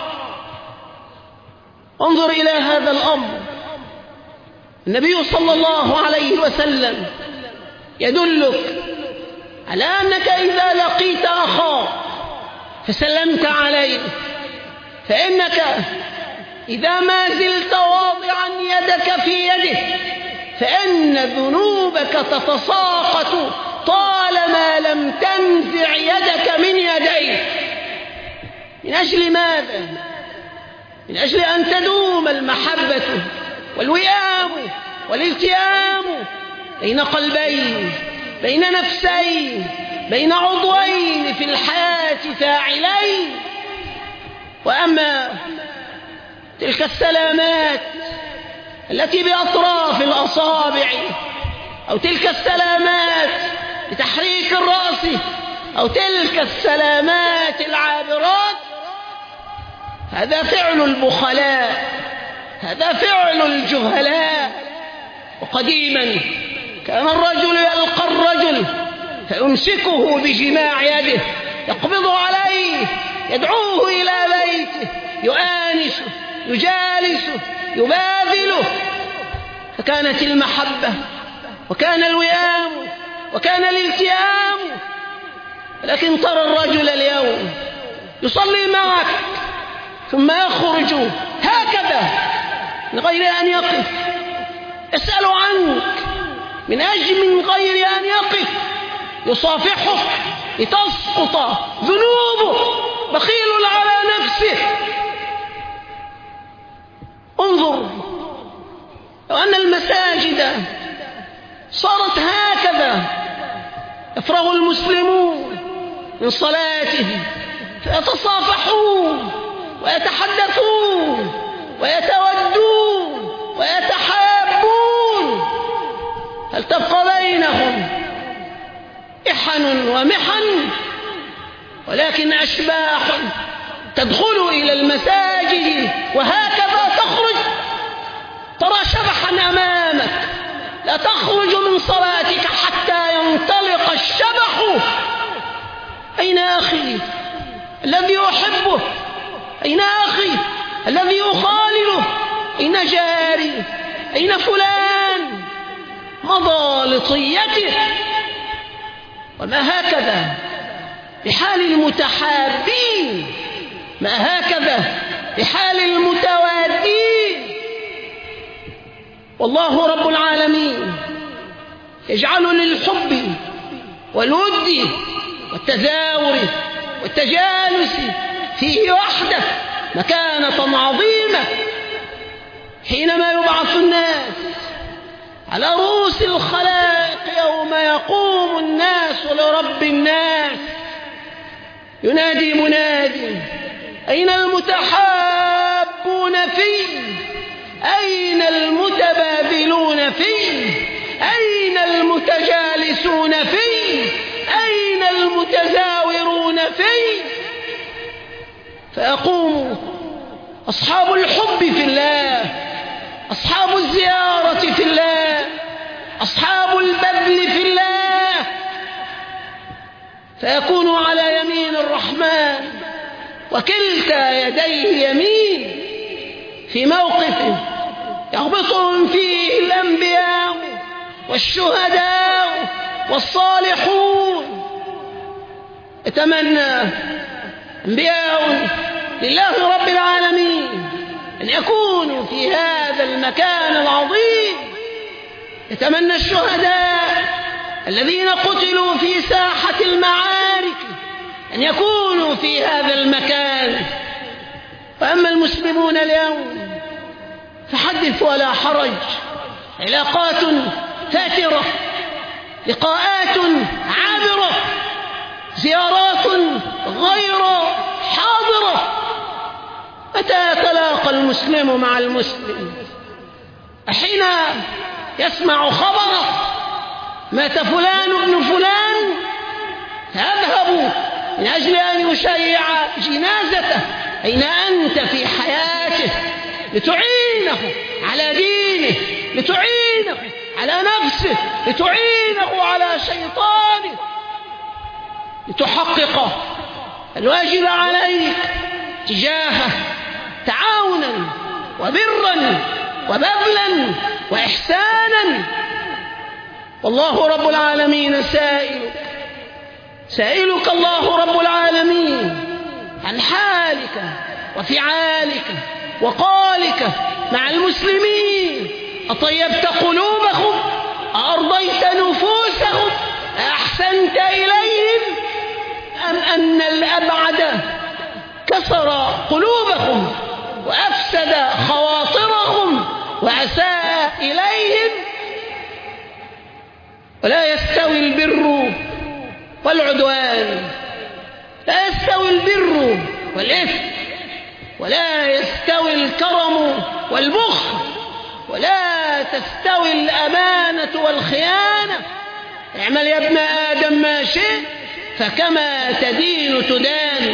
انظر إلى هذا الأمر. النبي صلى الله عليه وسلم يدلك على أنك إذا لقيت أخاك فسلمت عليه فإنك إذا ما زلت واضعا يدك في يده فإن ذنوبك تتساقط طالما لم تنزع يدك من يديك. من أجل ماذا؟ من أجل أن تدوم المحبة والوئام والالتئام بين قلبين، بين نفسين، بين عضوين في الحياة فاعلين. وأما تلك السلامات التي بأطراف الأصابع أو تلك السلامات بتحريك الرأس أو تلك السلامات العابرات، هذا فعل البخلاء، هذا فعل الجهلاء. وقديما كان الرجل يلقى الرجل فيمسكه بجماع يده، يقبض عليه، يدعوه إلى بيته، يؤانسه، يجالسه، يباذله. فكانت المحبة وكان الوئام وكان الالتئام. لكن ترى الرجل اليوم يصلي معك ثم يخرج هكذا من غير أن يقف، يسأل عنك من أجل من غير أن يقف، يصافحك لتسقط ذنوبه، بخيل على نفسه. انظر لو أن المساجد صارت هكذا، يفرغ المسلمون من صلاتهم فيتصافحون ويتحدثون ويتودون ويتحابون، هل تبقى بينهم إحن ومحن؟ ولكن أشباح تدخل إلى المساجد وهكذا تخرج، ترى شبحا أمامك، لا تخرج من صلاتك حتى ينطلق الشبح. أين أخي الذي أحبه؟ أين أخي الذي أخالله؟ أين جاري؟ أين فلان؟ مضى لطيته. وما هكذا بحال المتحابين، ما هكذا بحال المتوادين. والله رب العالمين يجعل للحب والود والتزاور والتجالس فيه وحده مكانة عظيمة. حينما يبعث الناس على رؤوس الخلائق يوم يقوم الناس لرب الناس، ينادي منادي: أين المتحابون فيه؟ أين المتبادلون فيه؟ أين المتجالسون فيه؟ أين المتزاورون فيه؟ فيقوم أصحاب الحب في الله، أصحاب الزيارة في الله، أصحاب البذل في الله، فيكون على يمين الرحمن وكلتا يديه يمين في موقف يغبطهم فيه الأنبياء والشهداء والصالحون. يتمنى أنبياء لله رب العالمين أن يكونوا في هذا المكان العظيم، يتمنى الشهداء الذين قتلوا في ساحة المعارك أن يكونوا في هذا المكان. وأما المسلمون اليوم فحدث ولا حرج، علاقات فاترة، لقاءات عابرة، زيارات غير حاضرة. متى يتلاقى المسلم مع المسلم؟ حين يسمع خبره مات فلان ابن فلان فيذهب من أجل أن يشيع جنازته. أين أنت في حياته لتعينه على دينه، لتعينه على نفسه، لتعينه على شيطانه، لتحقق الواجب عليك تجاهه تعاونا وبرا وبذلا وإحسانا. والله رب العالمين سائلك، سائلك الله رب العالمين عن حالك وفعالك وقالك مع المسلمين. أطيبت قلوبهم؟ أأرضيت نفوسهم؟ أحسنت إليهم؟ أم أن الأبعد كسر قلوبهم وأفسد خواطرهم وأساء إليهم؟ ولا يستوي البر والعدوان، لا يستوي البر والإثم، ولا يستوي الكرم والبخل، ولا تستوي الأمانة والخيانة. اعمل يا ابن آدم ما شئت فكما تدين تدان.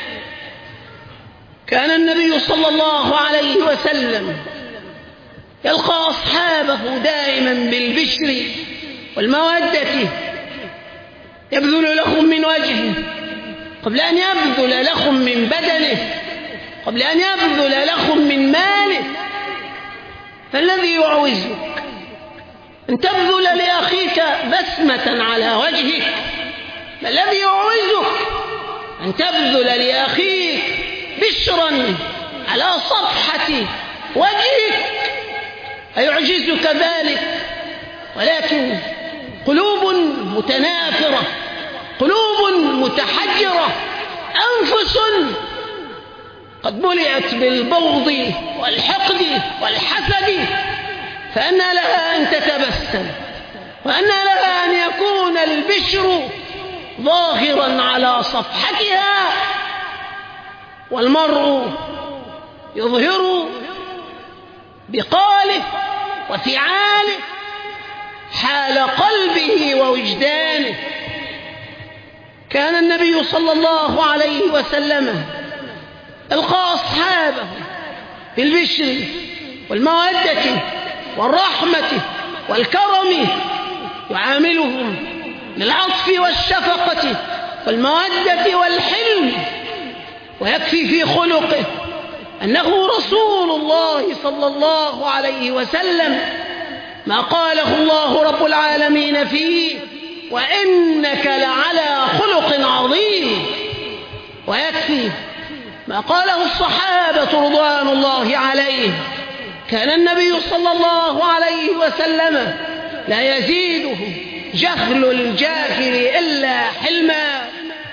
كان النبي صلى الله عليه وسلم يلقى أصحابه دائما بالبشر والمودة، يبذل لهم من وجهه قبل أن يبذل لهم من بدنه، قبل أن يبذل لهم من ماله. فالذي يعوزك أن تبذل لأخيك بسمة على وجهك، ما الذي يعوزك أن تبذل لأخيك بشرا على صفحة وجهك؟ أيعجزك ذلك؟ ولكن قلوب متنافرة قلوب متحجرة، أنفس قد ملئت بالبغض والحقد والحسد، فأنى لها أن تتبسم، وأنى لها أن يكون البشر ظاهرا على صفحتها، والمرء يظهر بقاله وفعاله حال قلبه ووجدانه. كان النبي صلى الله عليه وسلم ألقى أصحابه بالبشر والمودة والرحمة والكرم، يعاملهم بالعطف والشفقة والمودة والحلم، ويكفي في خلقه أنه رسول الله صلى الله عليه وسلم ما قاله الله رب العالمين فيه: وإنك لعلى خلق عظيم. ويكفي ما قاله الصحابة رضوان الله عليهم: كان النبي صلى الله عليه وسلم لا يزيده جهل الجاهل إلا حلما.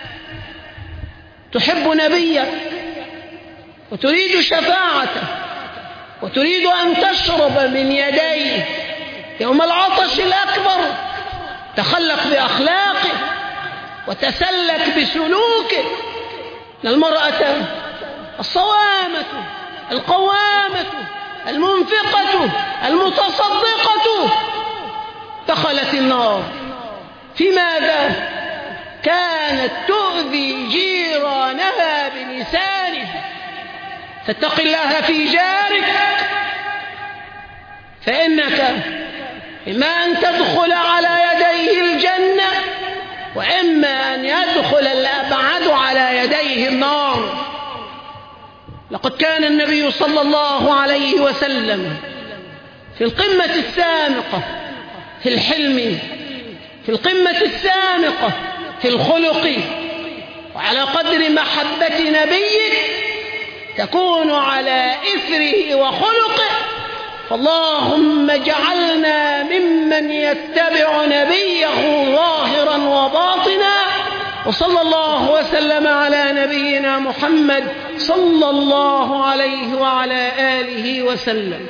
تحب نبيك وتريد شفاعته وتريد أن تشرب من يديه يوم العطش الأكبر، تخلق بأخلاقه وتسلك بسلوكه. المرأة الصوامة القوامة المنفقة المتصدقة دخلت النار. في ماذا؟ كانت تؤذي جيرانها بلسانها. فاتق الله في جارك، فإنك إما أن تدخل على يديه الجنة، وإما أن يدخل الأبعد على يديه النار. لقد كان النبي صلى الله عليه وسلم في القمة السامقة في الحلم، في القمة السامقة في الخلق، وعلى قدر محبة نبيك تكون على إثره وخلقه. فاللهم اجعلنا ممن يتبع نبيه ظاهرا وباطنا. وصلى الله وسلم على نبينا محمد صلى الله عليه وعلى آله وسلم.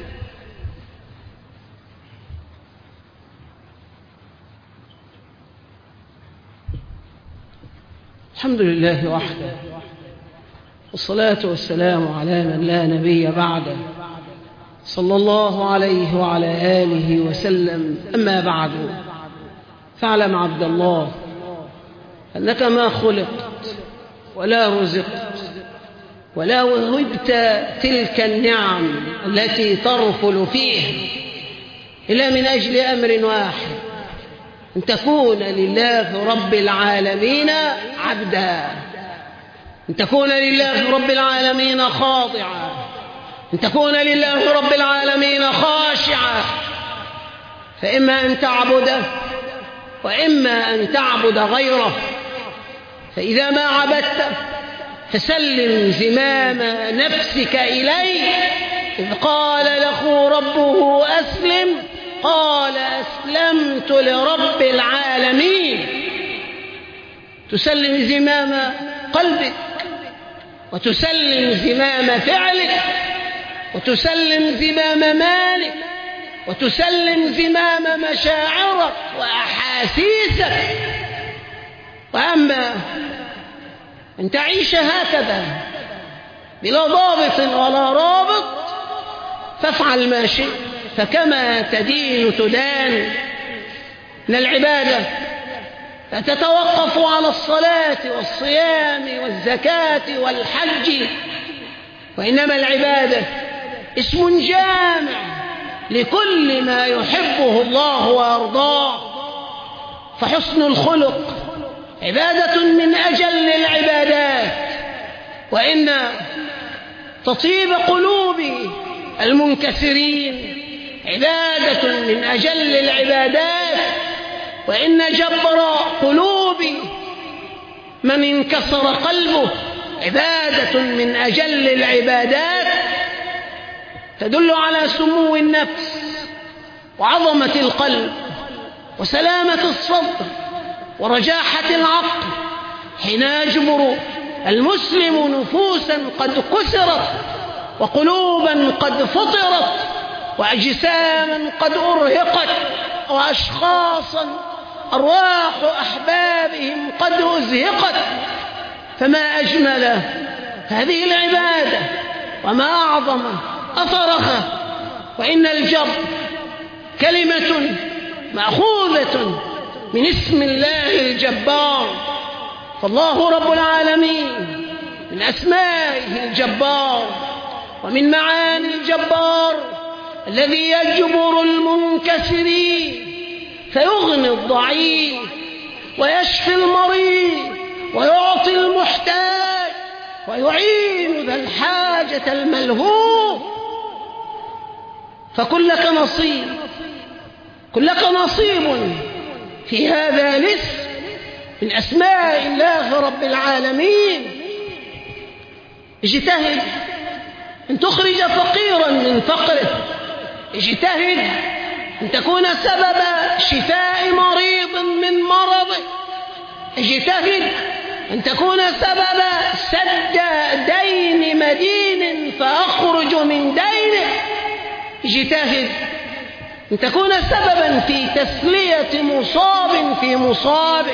الحمد لله وحده، والصلاة والسلام على من لا نبي بعده، صلى الله عليه وعلى آله وسلم. أما بعد، فاعلم عبد الله أنك ما خلقت ولا رزقت ولا وهبت تلك النعم التي ترفل فيها إلا من أجل أمر واحد: أن تكون لله رب العالمين عبدا، أن تكون لله رب العالمين خاضعا، أن تكون لله رب العالمين خاشعا. فإما أن تعبده وإما أن تعبد غيره. فإذا ما عبدت فسلم زمام نفسك إليه. إذ قال له ربه أسلم قال أسلمت لرب العالمين. تسلم زمام قلبك، وتسلم زمام فعلك، وتسلم زمام مالك، وتسلم زمام مشاعرك وأحاسيسك. وأما أن تعيش هكذا بلا ضابط ولا رابط فافعل ما شئت، فكما تدين تدان. إن العبادة لا تتوقف على الصلاة والصيام والزكاة والحج، وإنما العبادة اسم جامع لكل ما يحبه الله وأرضاه. فحسن الخلق عبادة من أجل العبادات، وإن تطيب قلوب المنكسرين عبادة من أجل العبادات، وإن جبر قلوب من انكسر قلبه عبادة من أجل العبادات. تدل على سمو النفس وعظمة القلب وسلامة الصدر ورجاحة العقل حين يجبر المسلم نفوسا قد كسرت وقلوبا قد فطرت وأجساما قد أرهقت وأشخاصا أرواح أحبابهم قد أزهقت. فما أجمل هذه العبادة وما أعظم أثرها. وإن الجبر كلمة مأخوذة من اسم الله الجبار، فالله رب العالمين من أسمائه الجبار، ومن معاني الجبار الذي يجبر المنكسرين فيغني الضعيف ويشفي المريض ويعطي المحتاج ويعين ذا الحاجة الملهوف. فكن لك نصيب كن لك نصيب في هذا الاسم من أسماء الله رب العالمين. اجتهد أن تخرج فقيرا من فقره، اجتهد أن تكون سبب شفاء مريض من مرضه، اجتهد أن تكون سبب سد دين مدين فأخرج من دينه، اجتهد أن تكون سببا في تسلية مصاب في مصابه.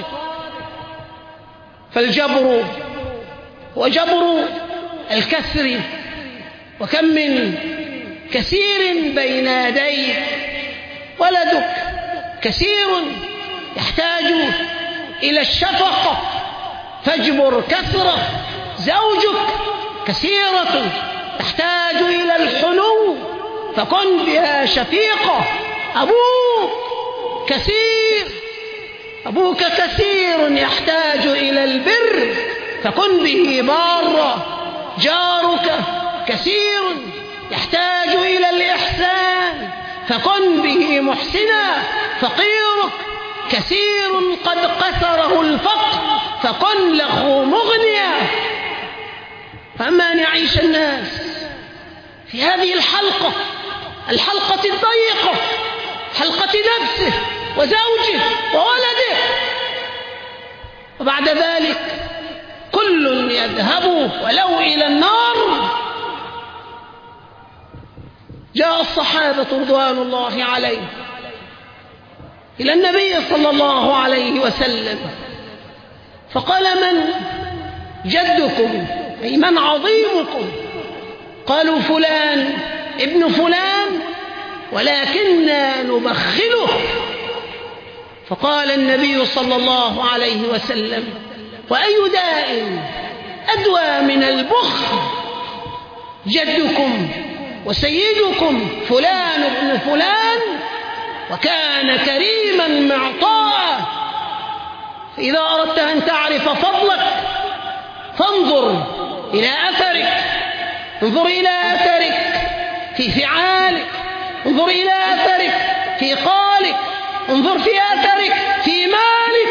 فالجبر هو جبر الكسر، وكم من كثير بين يديك، ولدك كثير يحتاج إلى الشفقة فاجبر كسره، زوجك كثيرة تحتاج إلى الحنو فكن بها شفيقة، أبوك كثير أبوك كثير يحتاج إلى البر فكن به بارا، جارك كثير يحتاج إلى الإحسان فكن به محسنا، فقيرك كثير قد قسره الفقر فكن له مغنيا. فأما أن يعيش الناس في هذه الحلقة الحلقة الضيقة، حلقة نفسه وزوجه وولده، وبعد ذلك كل يذهب ولو إلى النار. جاء الصحابة رضوان الله عليهم إلى النبي صلى الله عليه وسلم فقال: من جدكم؟ أي من عظيمكم؟ قالوا: فلان ابن فلان ولكننا نبخله. فقال النبي صلى الله عليه وسلم: وأي داء أدوى من البخل؟ جدكم وسيدكم فلان ابن فلان وكان كريما معطاء. فإذا أردت أن تعرف فضلك فانظر إلى أثرك، انظر إلى أثرك في فعالك، انظر إلى أثرك في قالك، انظر في أثرك في مالك.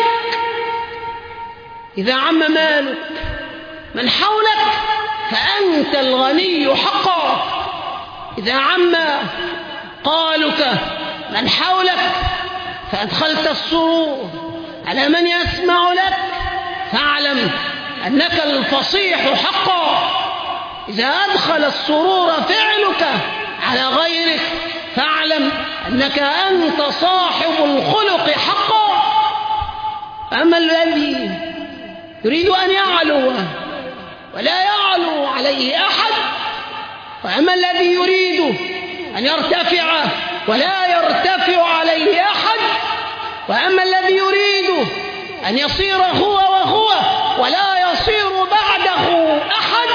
إذا عم مالك من حولك فأنت الغني حقا، إذا عم قالك من حولك فأدخلت السرور على من يسمع لك فاعلم أنك الفصيح حقا، إذا أدخل السرور فعلك على غيرك فاعلم أنك أنت صاحب الخلق حقا. أما الذي يريد أن يعلو ولا يعلو عليه أحد، وأما الذي يريد أن يرتفع ولا يرتفع عليه أحد، وأما الذي يريد أن يصير هو وهو ولا يصير بعده أحد،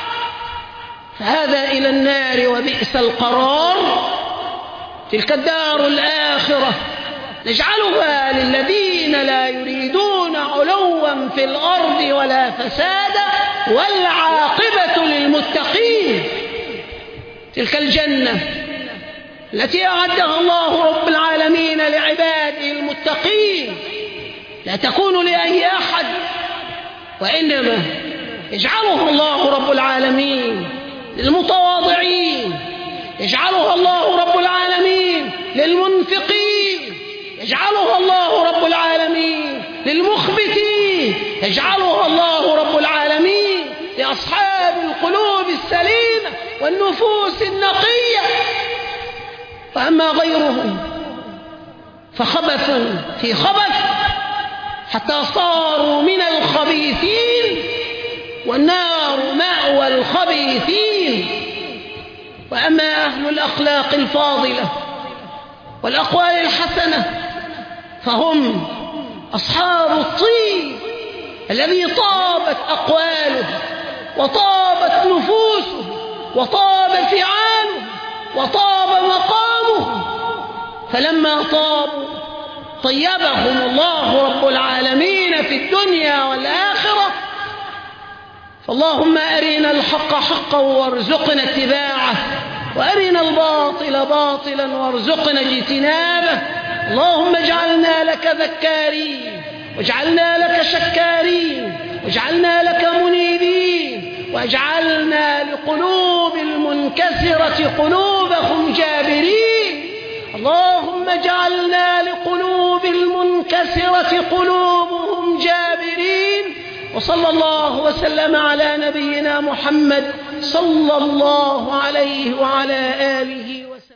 فهذا إلى النار وبئس القرار. تلك الدار الآخرة نجعلها للذين لا يريدون علوا في الأرض ولا فسادا والعاقبة للمتقين. تلك الجنة التي أعدها الله رب العالمين لعباده المتقين لا تكون لأي أحد، وإنما يجعلها الله رب العالمين للمتواضعين، يجعلها الله رب العالمين للمنفقين، يجعلها الله رب العالمين للمخبتين يجعلها الله رب العالمين لأصحاب القلوب السليمة والنفوس النقية. وأما غيرهم فخبث في خبث حتى صاروا من الخبيثين، والنار مأوى الخبيثين. وأما أهل الأخلاق الفاضلة والأقوال الحسنة فهم أصحاب الطيب الذي طابت أقواله وطابت نفوسه وطاب فعاله وطاب مقامه، فلما طابوا طيبهم الله رب العالمين في الدنيا والآخرة. فاللهم أرنا الحق حقا وارزقنا اتباعه، وأرنا الباطل باطلا وارزقنا اجتنابه. اللهم اجعلنا لك ذكارين، واجعلنا لك شكارين، واجعلنا لك منيبين، واجعلنا لقلوب المنكسرة قلوبهم جابرين. اللهم اجعلنا لقلوب المنكسرة قلوبهم جابرين. وصلى الله وسلم على نبينا محمد صلى الله عليه وعلى آله وسلم.